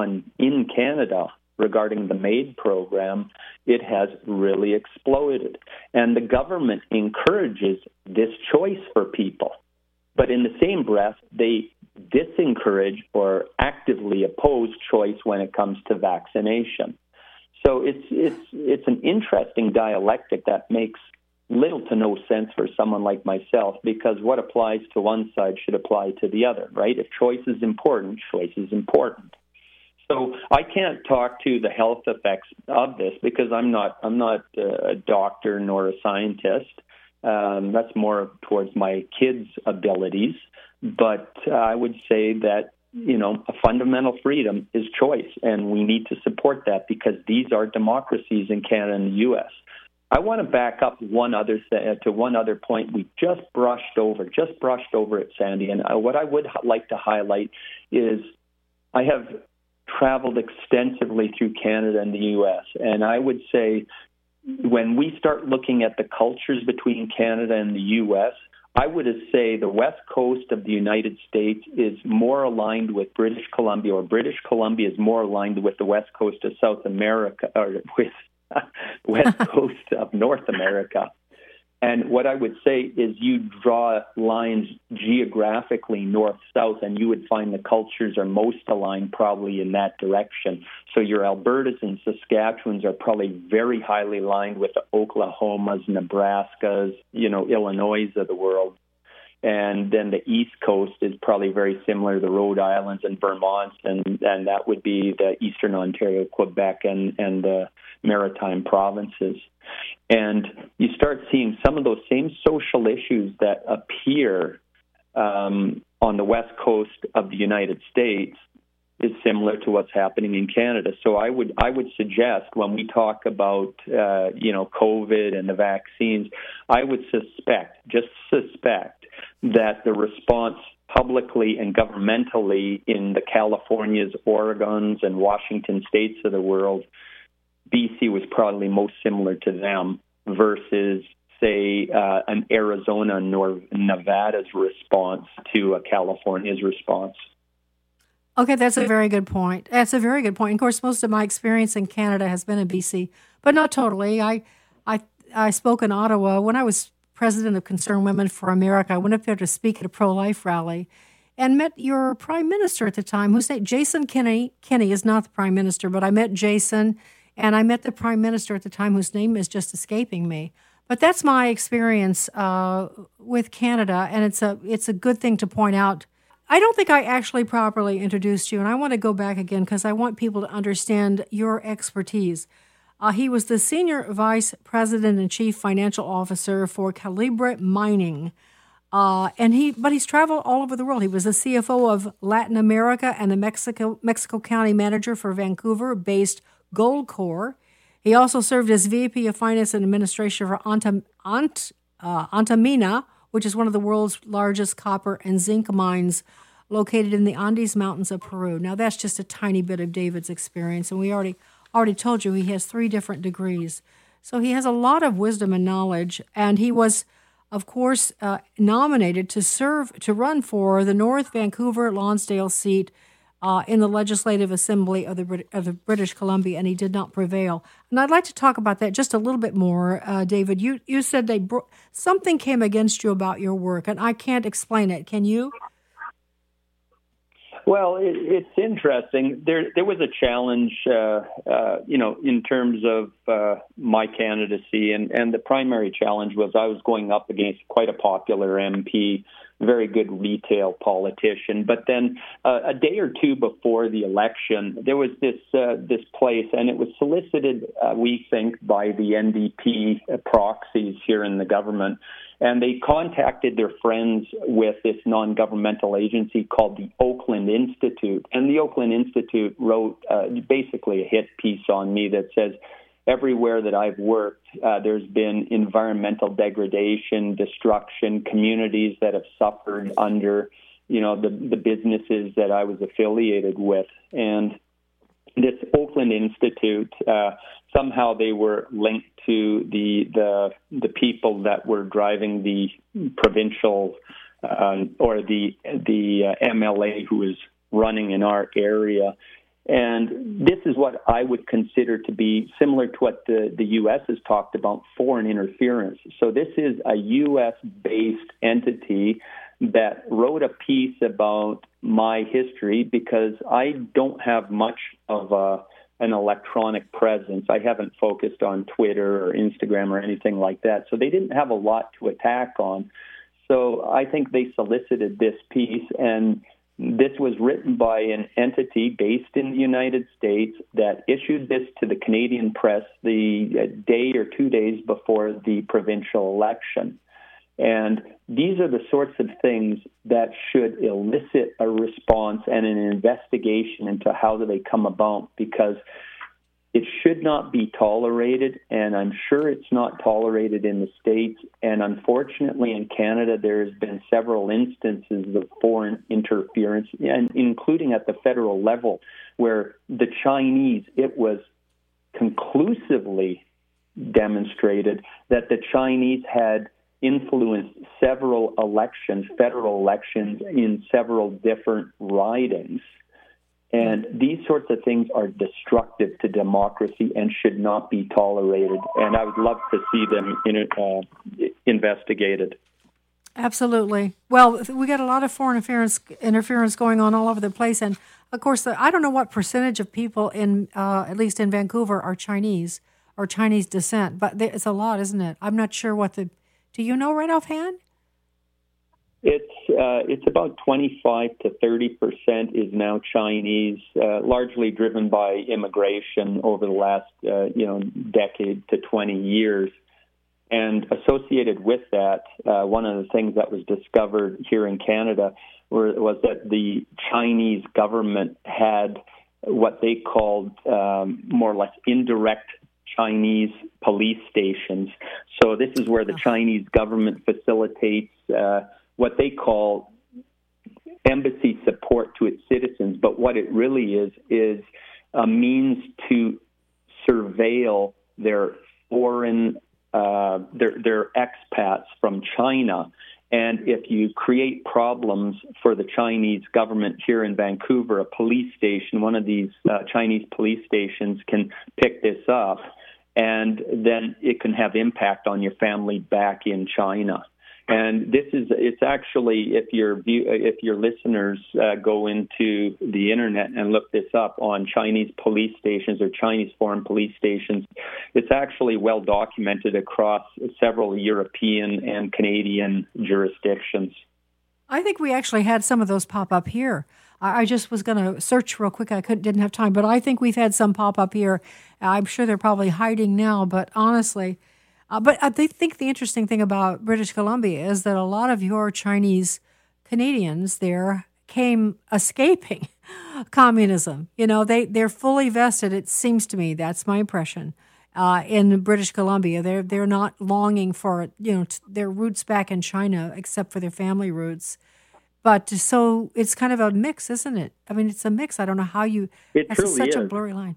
in Canada regarding the MAID program, it has really exploded. And the government encourages this choice for people. But in the same breath, they disencourage or actively oppose choice when it comes to vaccination. So it's an interesting dialectic that makes little to no sense for someone like myself, because what applies to one side should apply to the other, right? If choice is important, choice is important. So I can't talk to the health effects of this because I'm not a doctor nor a scientist. That's more towards my kids' abilities. But I would say that, a fundamental freedom is choice, and we need to support that because these are democracies in Canada and the U.S. I want to back up to one other point we just brushed over it, Sandy. And what I would like to highlight is I have traveled extensively through Canada and the U.S., and I would say when we start looking at the cultures between Canada and the U.S., I would say the west coast of the United States is more aligned with British Columbia, or British Columbia is more aligned with the west coast of South America, or with west coast of North America. And what I would say is you draw lines geographically north-south, and you would find the cultures are most aligned probably in that direction. So your Albertas and Saskatchewans are probably very highly aligned with the Oklahomas, Nebraskas, Illinois of the world. And then the East Coast is probably very similar to the Rhode Islands and Vermont, and that would be the Eastern Ontario, Quebec, and the Maritime provinces. And you start seeing some of those same social issues that appear on the west coast of the United States is similar to what's happening in Canada. So I would suggest when we talk about COVID and the vaccines, I would suspect that the response publicly and governmentally in the Californias, Oregons, and Washington states of the world, BC was probably most similar to them versus, say, an Arizona nor Nevada's response to a California's response. Okay, that's a very good point. That's a very good point. Of course, most of my experience in Canada has been in BC, but not totally. I spoke in Ottawa when I was president of Concerned Women for America. I went up there to speak at a pro-life rally and met your prime minister at the time, whose name, Jason Kenney. Kenney is not the prime minister, but I met Jason, and I met the prime minister at the time, whose name is just escaping me. But that's my experience with Canada, and it's a good thing to point out. I don't think I actually properly introduced you, and I want to go back again because I want people to understand your expertise. He was the Senior Vice President and Chief Financial Officer for Calibre Mining, but he's traveled all over the world. He was the CFO of Latin America and the Mexico County Manager for Vancouver-based Goldcorp. He also served as VP of Finance and Administration for Antamina, which is one of the world's largest copper and zinc mines located in the Andes Mountains of Peru. Now, that's just a tiny bit of David's experience, and we already told you he has 3 different degrees. So he has a lot of wisdom and knowledge, and he was, of course, nominated to run for the North Vancouver Lonsdale seat in the Legislative Assembly of the British Columbia, and he did not prevail. And I'd like to talk about that just a little bit more, David. You said something came against you about your work, and I can't explain it. Can you? Well, it's interesting. There was a challenge, in terms of my candidacy, and the primary challenge was I was going up against quite a popular MP, very good retail politician. But then a day or two before the election, there was this place, and it was solicited, we think, by the NDP proxies here in the government. And they contacted their friends with this non-governmental agency called the Oakland Institute. And the Oakland Institute wrote basically a hit piece on me that says, everywhere that I've worked, there's been environmental degradation, destruction, communities that have suffered under, the businesses that I was affiliated with. And this Oakland Institute, somehow they were linked to the people that were driving the provincial or the MLA who was running in our area. And this is what I would consider to be similar to what the U.S. has talked about, foreign interference. So this is a U.S.-based entity that wrote a piece about my history because I don't have much of an electronic presence. I haven't focused on Twitter or Instagram or anything like that. So they didn't have a lot to attack on. So I think they solicited this piece, and this was written by an entity based in the United States that issued this to the Canadian press the day or 2 days before the provincial election. And these are the sorts of things that should elicit a response and an investigation into how do they come about, because it should not be tolerated, and I'm sure it's not tolerated in the States. And unfortunately, in Canada, there has been several instances of foreign interference, and including at the federal level, where the Chinese, it was conclusively demonstrated that the Chinese had influenced several elections, federal elections, in several different ridings. And these sorts of things are destructive to democracy and should not be tolerated. And I would love to see them investigated. Absolutely. Well, we got a lot of foreign interference going on all over the place. And, of course, I don't know what percentage of people, at least in Vancouver, are Chinese or Chinese descent. But it's a lot, isn't it? I'm not sure what do you know right offhand? It's about 25 to 30% is now Chinese, largely driven by immigration over the last decade to 20 years. And associated with that, one of the things that was discovered here in Canada was that the Chinese government had what they called more or less indirect Chinese police stations. So this is where the Chinese government facilitates what they call embassy support to its citizens. But what it really is a means to surveil their foreign, their expats from China. And if you create problems for the Chinese government here in Vancouver, a police station, one of these Chinese police stations can pick this up, and then it can have impact on your family back in China. And it's actually, if your listeners go into the internet and look this up on Chinese police stations or Chinese foreign police stations, it's actually well documented across several European and Canadian jurisdictions. I think we actually had some of those pop up here. I just was going to search real quick. Didn't have time, but I think we've had some pop up here. I'm sure they're probably hiding now, but honestly... but I think the interesting thing about British Columbia is that a lot of your Chinese Canadians there came escaping communism. You know, they're fully vested, it seems to me, that's my impression, in British Columbia. They're not longing for, their roots back in China, except for their family roots. But so it's kind of a mix, isn't it? I mean, it's a mix. I don't know how you... It's such a blurry line.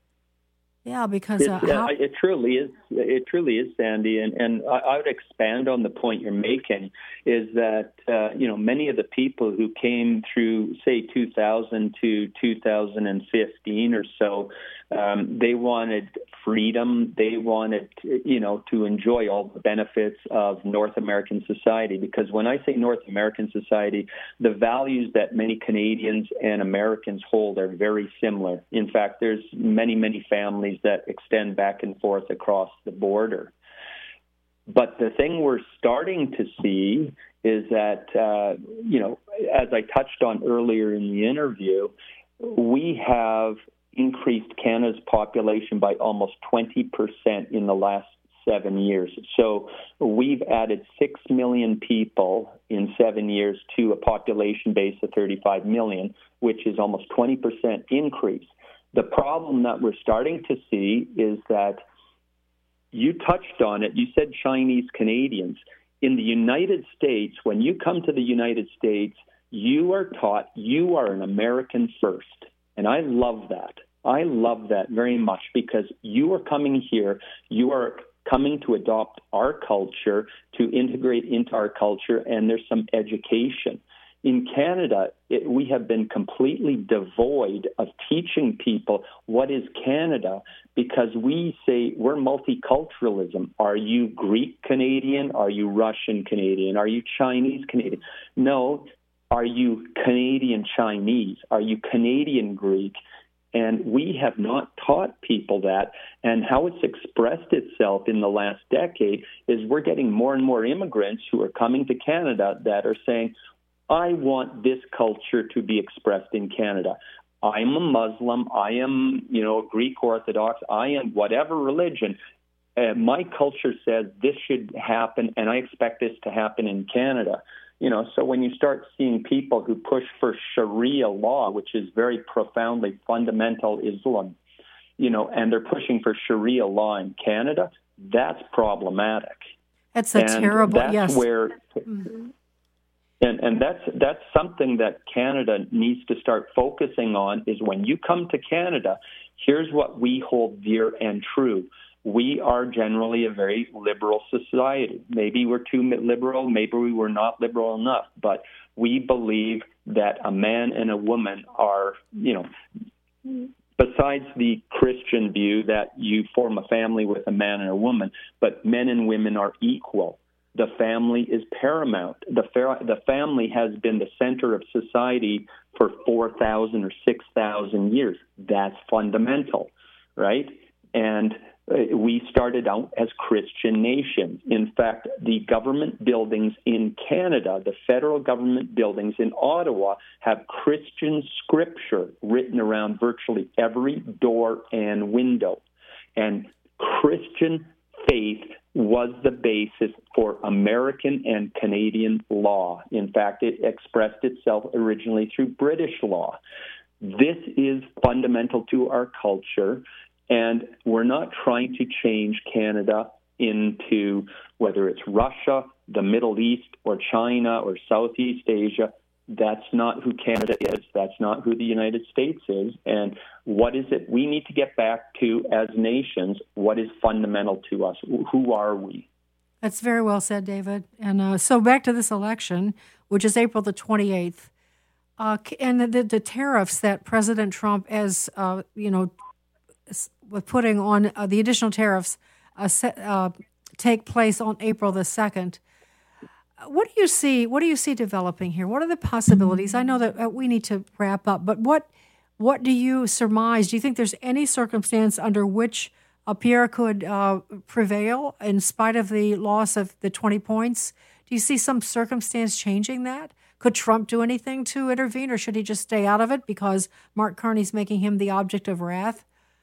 Yeah, because it truly is. It truly is, Sandy, and I would expand on the point you're making. Is that many of the people who came through, say, 2000 to 2015 or so, they wanted freedom. They wanted, to enjoy all the benefits of North American society. Because when I say North American society, the values that many Canadians and Americans hold are very similar. In fact, there's many families that extend back and forth across the border. But the thing we're starting to see is that, as I touched on earlier in the interview, we have increased Canada's population by almost 20% in the last 7 years. So we've added 6 million people in 7 years to a population base of 35 million, which is almost 20% increase. The problem that we're starting to see is that you touched on it. You said Chinese Canadians. In the United States, when you come to the United States, you are taught you are an American first. And I love that. I love that very much because you are coming here, you are coming to adopt our culture, to integrate into our culture, and there's some education. In Canada, we have been completely devoid of teaching people what is Canada because we say we're multiculturalism. Are you Greek Canadian? Are you Russian Canadian? Are you Chinese Canadian? No. Are you Canadian Chinese? Are you Canadian Greek? And we have not taught people that. And how it's expressed itself in the last decade is we're getting more and more immigrants who are coming to Canada that are saying, I want this culture to be expressed in Canada. I'm a Muslim. I am, Greek Orthodox. I am whatever religion. My culture says this should happen, and I expect this to happen in Canada. So when you start seeing people who push for Sharia law, which is very profoundly fundamental Islam, and they're pushing for Sharia law in Canada, that's problematic. That's terrible, that's yes. Where, and that's something that Canada needs to start focusing on is when you come to Canada, here's what we hold dear and true. We are generally a very liberal society. Maybe we're too liberal, maybe we were not liberal enough, but we believe that a man and a woman are, besides the Christian view that you form a family with a man and a woman, but men and women are equal. The family is paramount. The family has been the center of society for 4,000 or 6,000 years. That's fundamental, right? And we started out as Christian nations. In fact, the government buildings in Canada, the federal government buildings in Ottawa, have Christian scripture written around virtually every door and window. And Christian faith was the basis for American and Canadian law. In fact, it expressed itself originally through British law. This is fundamental to our culture. And we're not trying to change Canada into whether it's Russia the Middle East or China or Southeast Asia. That's not who Canada is. That's not who the United States is. And what is it we need to get back to as nations? What is fundamental to us? Who are we? That's very well said, David. And so back to this election, which is April the 28th, and the tariffs that President Trump, as putting on the additional tariffs, take place on April the 2nd. What do you see developing here? What are the possibilities? I know that we need to wrap up, but what do you surmise? Do you think there's any circumstance under which Pierre could prevail in spite of the loss of the 20 points? Do you see some circumstance changing that? Could Trump do anything to intervene, or should he just stay out of it because Mark Carney's making him the object of wrath?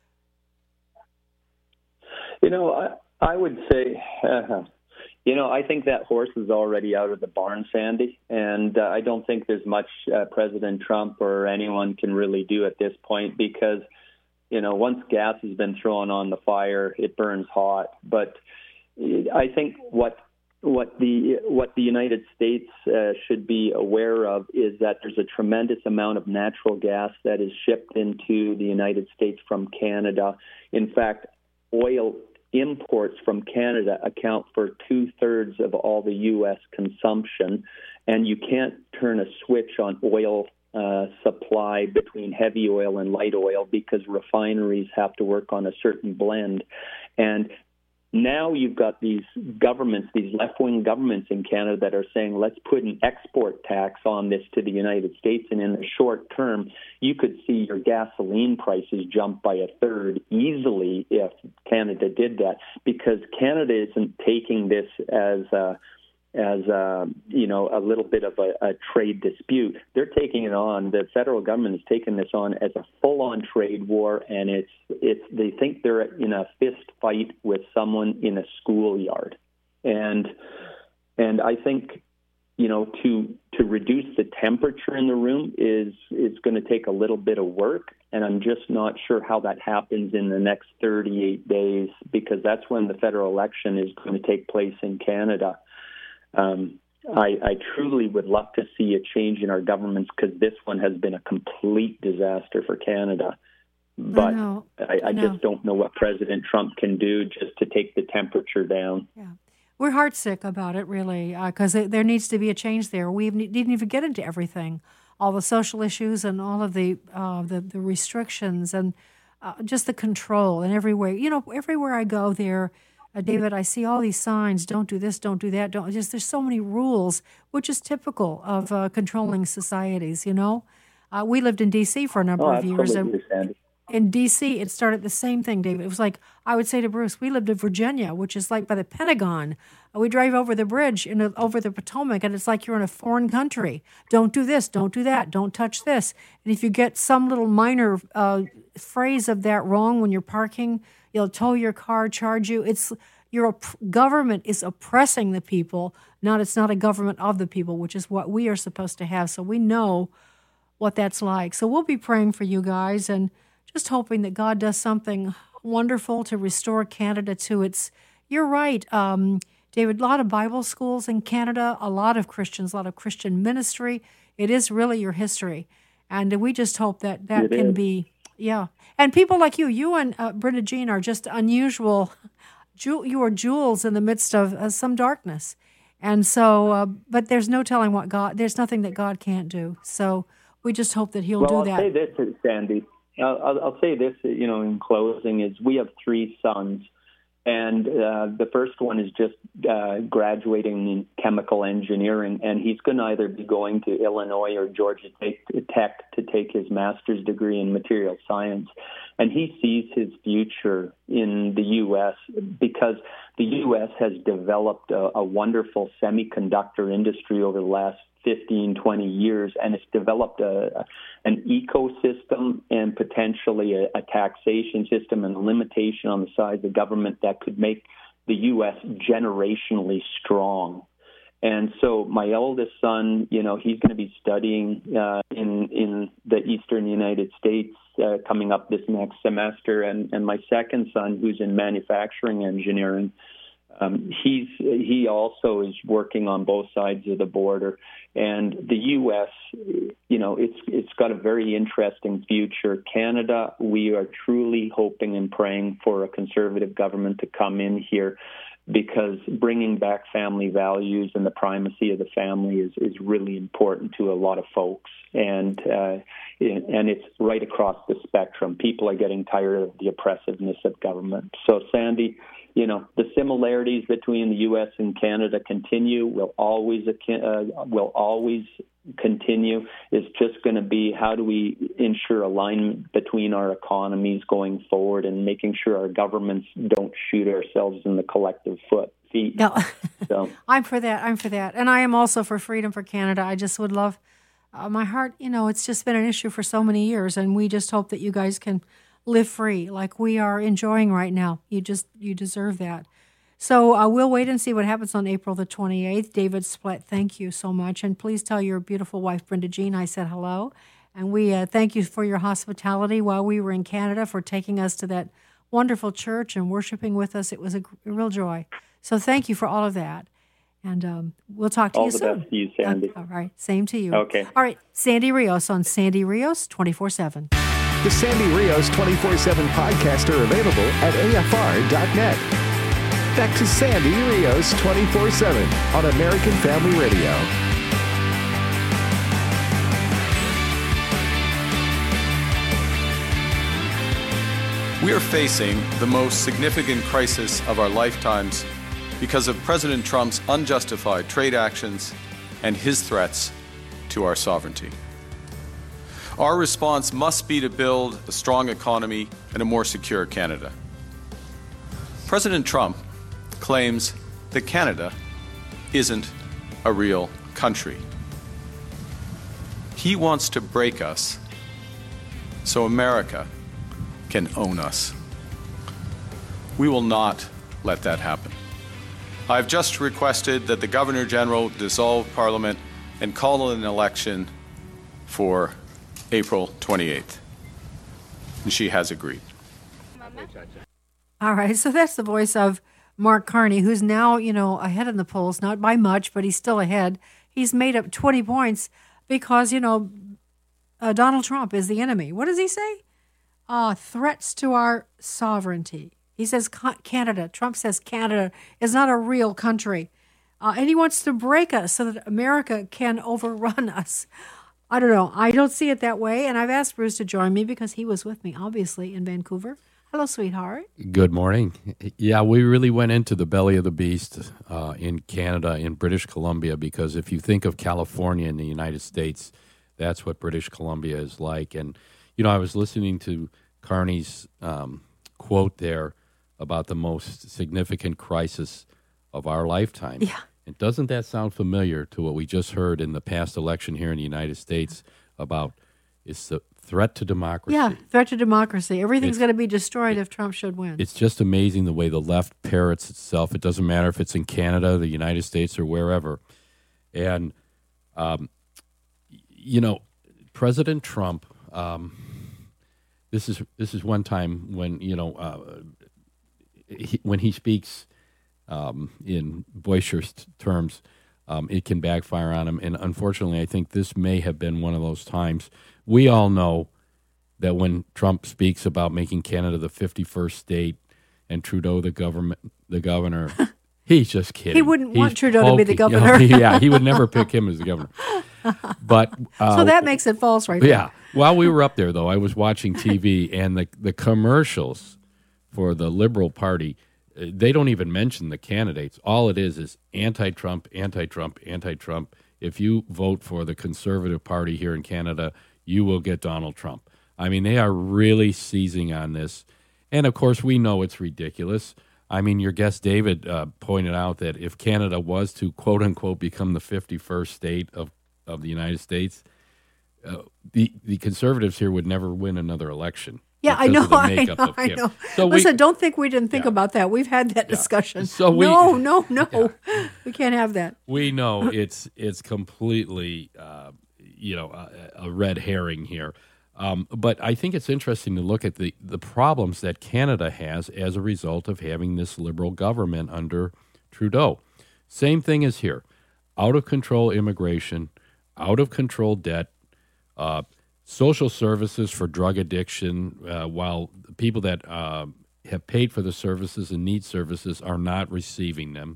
I would say, I think that horse is already out of the barn, Sandy, and I don't think there's much President Trump or anyone can really do at this point because, once gas has been thrown on the fire, it burns hot. But I think what the United States should be aware of is that there's a tremendous amount of natural gas that is shipped into the United States from Canada. In fact, oil imports from Canada account for 2/3 of all the U.S. consumption, and you can't turn a switch on oil supply between heavy oil and light oil because refineries have to work on a certain blend. And now you've got these governments, these left-wing governments in Canada that are saying, let's put an export tax on this to the United States. And in the short term, you could see your gasoline prices jump by 1/3 easily if Canada did that, because Canada isn't taking this as a little bit of a trade dispute. They're taking it on. The federal government is taking this on as a full-on trade war, and they think they're in a fist fight with someone in a schoolyard. And I think to reduce the temperature in the room is going to take a little bit of work, and I'm just not sure how that happens in the next 38 days, because that's when the federal election is going to take place in Canada. I truly would love to see a change in our governments, because this one has been a complete disaster for Canada. But I just don't know what President Trump can do just to take the temperature down. Yeah. We're heartsick about it, really, because there needs to be a change there. We didn't even get into everything, all the social issues and all of the restrictions and just the control and everywhere. Everywhere I go there, David, I see all these signs, don't do this, don't do that. There's so many rules, which is typical of controlling societies, We lived in D.C. for a number of years. And in D.C., it started the same thing, David. It was like, I would say to Bruce, we lived in Virginia, which is like by the Pentagon. We drive over the bridge, over the Potomac, and it's like you're in a foreign country. Don't do this, don't do that, don't touch this. And if you get some little minor phrase of that wrong when you're parking, you'll tow your car, charge you. Your government is oppressing the people. It's not a government of the people, which is what we are supposed to have. So we know what that's like. So we'll be praying for you guys and just hoping that God does something wonderful to restore Canada to its. You're right, David. A lot of Bible schools in Canada, a lot of Christians, a lot of Christian ministry. It is really your history, and we just hope that can be. Yeah, and people like you and Brenda Jean are just unusual. You are jewels in the midst of some darkness, and so. But there's no telling what God. There's nothing that God can't do. So we just hope that He'll do that. I'll say this, Sandy. I'll say this. In closing, is we have 3 sons, and the first one is just graduating in chemical engineering, and he's going to either be going to Illinois or Georgia Tech to take his master's degree in material science. And he sees his future in the U.S. because the U.S. has developed a wonderful semiconductor industry over the last 15, 20 years, and it's developed an ecosystem and potentially a taxation system and a limitation on the size of government that could make the U.S. generationally strong. And so my eldest son, he's going to be studying in the eastern United States coming up this next semester. And my second son, who's in manufacturing engineering, He also is working on both sides of the border, and the U.S., it's got a very interesting future. Canada, we are truly hoping and praying for a conservative government to come in here, because bringing back family values and the primacy of the family is really important to a lot of folks, and it's right across the spectrum. People are getting tired of the oppressiveness of government. So, Sandy, the similarities between the U.S. and Canada will always continue. It's just going to be, how do we ensure alignment between our economies going forward, and making sure our governments don't shoot ourselves in the collective feet. No, so. I'm for that. And I am also for freedom for Canada. I just would love, my heart, it's just been an issue for so many years, and we just hope that you guys can live free like we are enjoying right now. You deserve that. So we'll wait and see what happens on April the 28th. David Splett, thank you so much. And please tell your beautiful wife, Brenda Jean, I said hello. And we thank you for your hospitality while we were in Canada, for taking us to that wonderful church and worshiping with us. It was a real joy. So thank you for all of that. And we'll talk to you soon. All the best to you, Sandy. All right. Same to you. Okay. All right. Sandy Rios on Sandy Rios 24/7. The Sandy Rios 24/7 podcast are available at AFR.net. Back to Sandy Rios 24/7 on American Family Radio. We are facing the most significant crisis of our lifetimes because of President Trump's unjustified trade actions and his threats to our sovereignty. Our response must be to build a strong economy and a more secure Canada. President Trump claims that Canada isn't a real country. He wants to break us so America can own us. We will not let that happen. I've just requested that the Governor General dissolve Parliament and call an election for April 28th. And she has agreed. All right, so that's the voice of Mark Carney, who's now, ahead in the polls, not by much, but he's still ahead. He's made up 20 points because, Donald Trump is the enemy. What does he say? Threats to our sovereignty. He says Canada. Trump says Canada is not a real country. And he wants to break us so that America can overrun us. I don't know. I don't see it that way. And I've asked Bruce to join me because he was with me, obviously, in Vancouver. Hello, sweetheart. Good morning. Yeah, we really went into the belly of the beast in Canada, in British Columbia, because if you think of California in the United States, that's what British Columbia is like. And, I was listening to Carney's quote there about the most significant crisis of our lifetime. Yeah. And doesn't that sound familiar to what we just heard in the past election here in the United States about it's the threat to democracy? Yeah, threat to democracy. Everything's going to be destroyed if Trump should win. It's just amazing the way the left parrots itself. It doesn't matter if it's in Canada, the United States, or wherever. And, President Trump, this is one time when, when he speaks in boisterous terms, it can backfire on him. And unfortunately, I think this may have been one of those times. We all know that when Trump speaks about making Canada the 51st state and Trudeau the governor, he's just kidding. He wouldn't want Trudeau to be the governor. Yeah, he would never pick him as the governor. But so that makes it false right there. Yeah. While we were up there, though, I was watching TV, and the commercials for the Liberal Party, they don't even mention the candidates. All it is anti-Trump, anti-Trump, anti-Trump. If you vote for the Conservative Party here in Canada, you will get Donald Trump. I mean, they are really seizing on this. And, of course, we know it's ridiculous. I mean, your guest David pointed out that if Canada was to, quote-unquote, become the 51st state of the United States, the Conservatives here would never win another election. Yeah, I know. So listen, don't think we didn't think about that. We've had that discussion. So no. We can't have that. We know it's completely, a red herring here. But I think it's interesting to look at the problems that Canada has as a result of having this Liberal government under Trudeau. Same thing as here. Out of control immigration, out of control debt, social services for drug addiction, while people that have paid for the services and need services are not receiving them.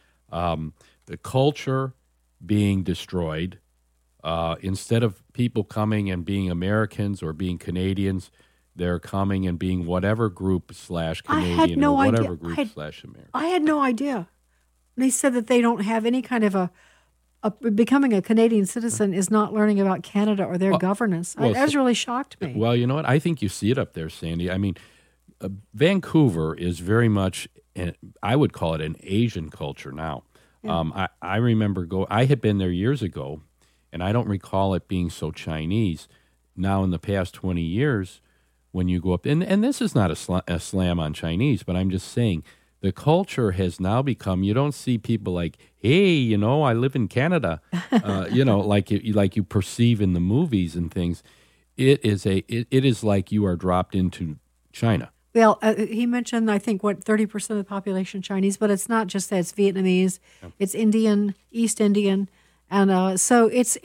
The culture being destroyed. Instead of people coming and being Americans or being Canadians, they're coming and being whatever group / Canadian or whatever group / American. I had no idea. They said that they don't have any kind of becoming a Canadian citizen is not learning about Canada or their governance. That has really shocked me. Well, you know what? I think you see it up there, Sandy. I mean, Vancouver is very much, I would call it an Asian culture now. Yeah. I remember I had been there years ago, and I don't recall it being so Chinese. Now, in the past 20 years, when you go up, and this is not a slam on Chinese, but I'm just saying, the culture has now become, you don't see people like, hey, I live in Canada, like you perceive in the movies and things. It is like you are dropped into China. Well, he mentioned, I think, 30% of the population Chinese, but it's not just that. It's Vietnamese, it's Indian, East Indian, and so it's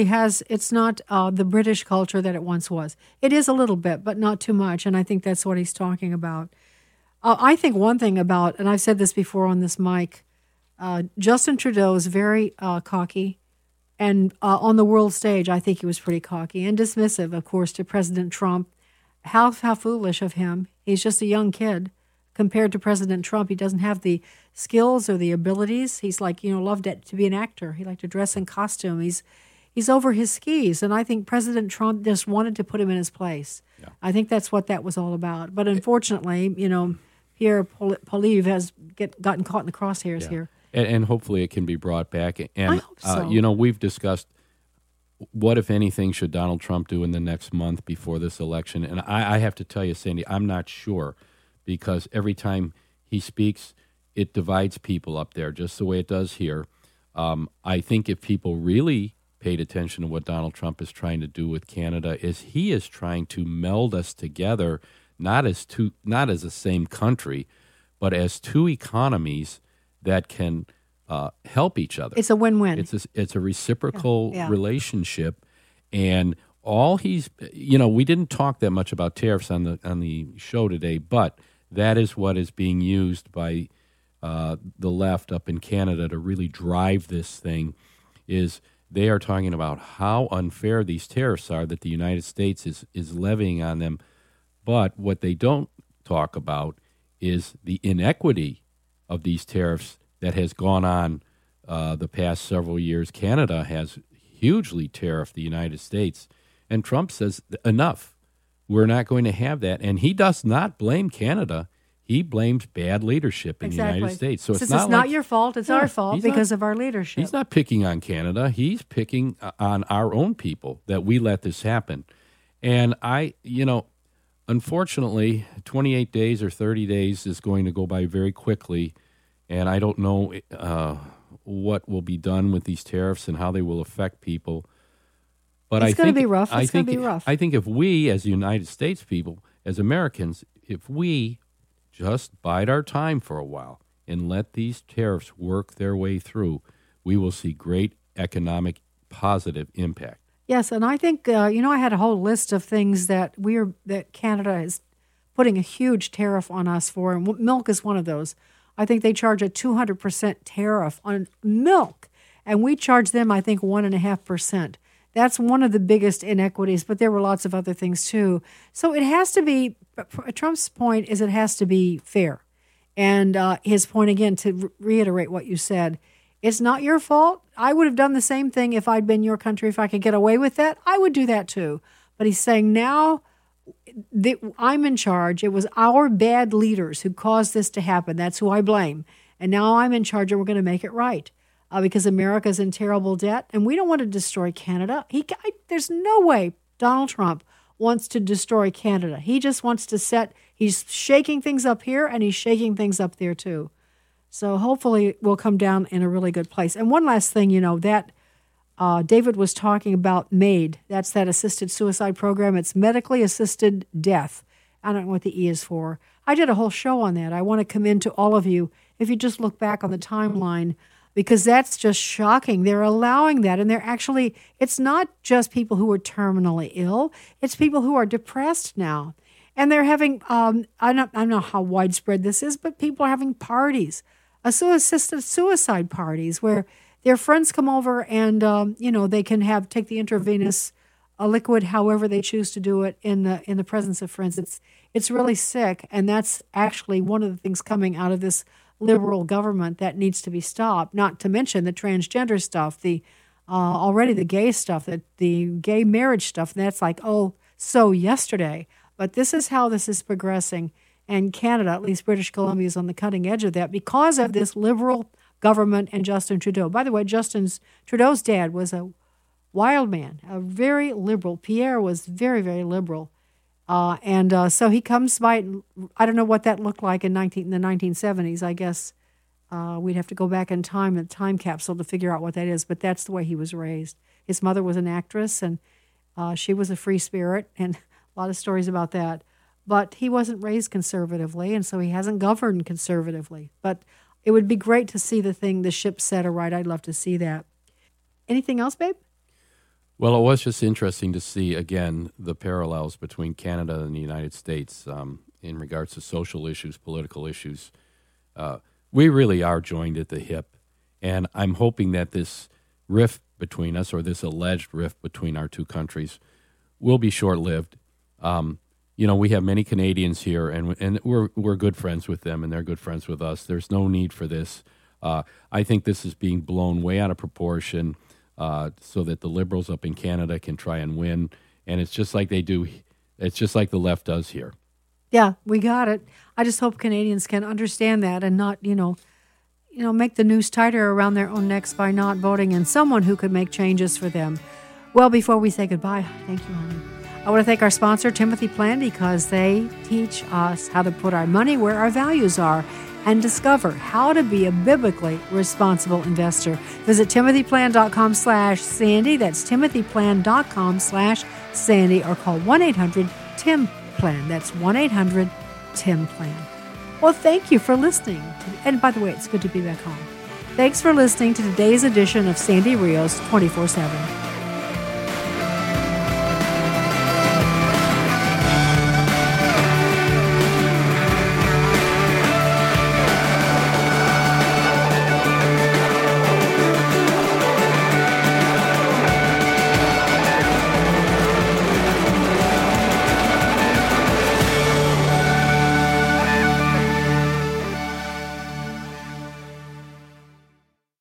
not the British culture that it once was. It is a little bit, but not too much, and I think that's what he's talking about. I think one thing about, and I've said this before on this mic, Justin Trudeau is very cocky, and on the world stage, I think he was pretty cocky and dismissive, of course, to President Trump. How foolish of him. He's just a young kid compared to President Trump. He doesn't have the skills or the abilities. He's like, loved to be an actor. He liked to dress in costume. He's over his skis, and I think President Trump just wanted to put him in his place. Yeah. I think that's what that was all about. But unfortunately, Pierre Poilievre has gotten caught in the crosshairs here. And hopefully it can be brought back. And, I hope so. We've discussed what, if anything, should Donald Trump do in the next month before this election. And I have to tell you, Sandy, I'm not sure, because every time he speaks, it divides people up there, just the way it does here. I think if people really paid attention to what Donald Trump is trying to do with Canada, is he is trying to meld us together, not as the same country, but as two economies that can help each other. It's a win-win. It's a reciprocal relationship, and all we didn't talk that much about tariffs on the show today, but that is what is being used by the left up in Canada to really drive this thing. Is they are talking about how unfair these tariffs are that the United States is levying on them. But what they don't talk about is the inequity of these tariffs that has gone on the past several years. Canada has hugely tariffed the United States. And Trump says, enough. We're not going to have that. And he does not blame Canada. He blames bad leadership in the United States. So it's not your fault. It's our fault because of our leadership. He's not picking on Canada. He's picking on our own people that we let this happen. And unfortunately, 28 days or 30 days is going to go by very quickly. And I don't know what will be done with these tariffs and how they will affect people. But it's going to be rough. It's going to be rough. I think if we, as United States people, as Americans, if we just bide our time for a while and let these tariffs work their way through, we will see great economic positive impact. Yes, and I think I had a whole list of things that Canada is putting a huge tariff on us for, and milk is one of those. I think they charge a 200% tariff on milk, and we charge them, I think, 1.5%. That's one of the biggest inequities, but there were lots of other things too. So it has to be, Trump's point is it has to be fair. And his point, again, to reiterate what you said, it's not your fault. I would have done the same thing if I'd been your country. If I could get away with that, I would do that too. But he's saying now I'm in charge. It was our bad leaders who caused this to happen. That's who I blame. And now I'm in charge and we're going to make it right. Because America's in terrible debt, and we don't want to destroy Canada. There's no way Donald Trump wants to destroy Canada. He just wants to he's shaking things up here, and he's shaking things up there too. So hopefully we'll come down in a really good place. And one last thing, that David was talking about MAID. That's that assisted suicide program. It's medically assisted death. I don't know what the E is for. I did a whole show on that. I want to commend to all of you if you just look back on the timeline, because that's just shocking. They're allowing that, and they're actually, it's not just people who are terminally ill, it's people who are depressed now. And they're having, I don't know how widespread this is, but people are having parties, assisted suicide parties, where their friends come over and, they can take the intravenous liquid however they choose to do it in the presence of friends. It's really sick, and that's actually one of the things coming out of this liberal government that needs to be stopped, not to mention the transgender stuff, already the gay stuff, the gay marriage stuff. And that's like, so yesterday. But this is how this is progressing. And Canada, at least British Columbia, is on the cutting edge of that because of this liberal government and Justin Trudeau. By the way, Trudeau's dad was a wild man, a very liberal. Pierre was very, very liberal. So he comes by, I don't know what that looked like in the 1970s. I guess we'd have to go back in time, a time capsule, to figure out what that is. But that's the way he was raised. His mother was an actress, and she was a free spirit, and a lot of stories about that. But he wasn't raised conservatively, and so he hasn't governed conservatively. But it would be great to see the ship set aright. I'd love to see that. Anything else, babe? Well, it was just interesting to see, again, the parallels between Canada and the United States in regards to social issues, political issues. We really are joined at the hip, and I'm hoping that this rift between us, or this alleged rift between our two countries, will be short-lived. We have many Canadians here, and we're good friends with them, and they're good friends with us. There's no need for this. I think this is being blown way out of proportion, so that the Liberals up in Canada can try and win. And it's just like they do. It's just like the left does here. Yeah, we got it. I just hope Canadians can understand that and not, make the noose tighter around their own necks by not voting in someone who could make changes for them. Well, before we say goodbye, thank you, honey. I want to thank our sponsor, Timothy Plan, because they teach us how to put our money where our values are and discover how to be a biblically responsible investor. Visit timothyplan.com/Sandy. That's timothyplan.com/Sandy, or call 1-800-TIM-PLAN. That's 1-800-TIM-PLAN. Well, thank you for listening. And by the way, it's good to be back home. Thanks for listening to today's edition of Sandy Rios 24/7.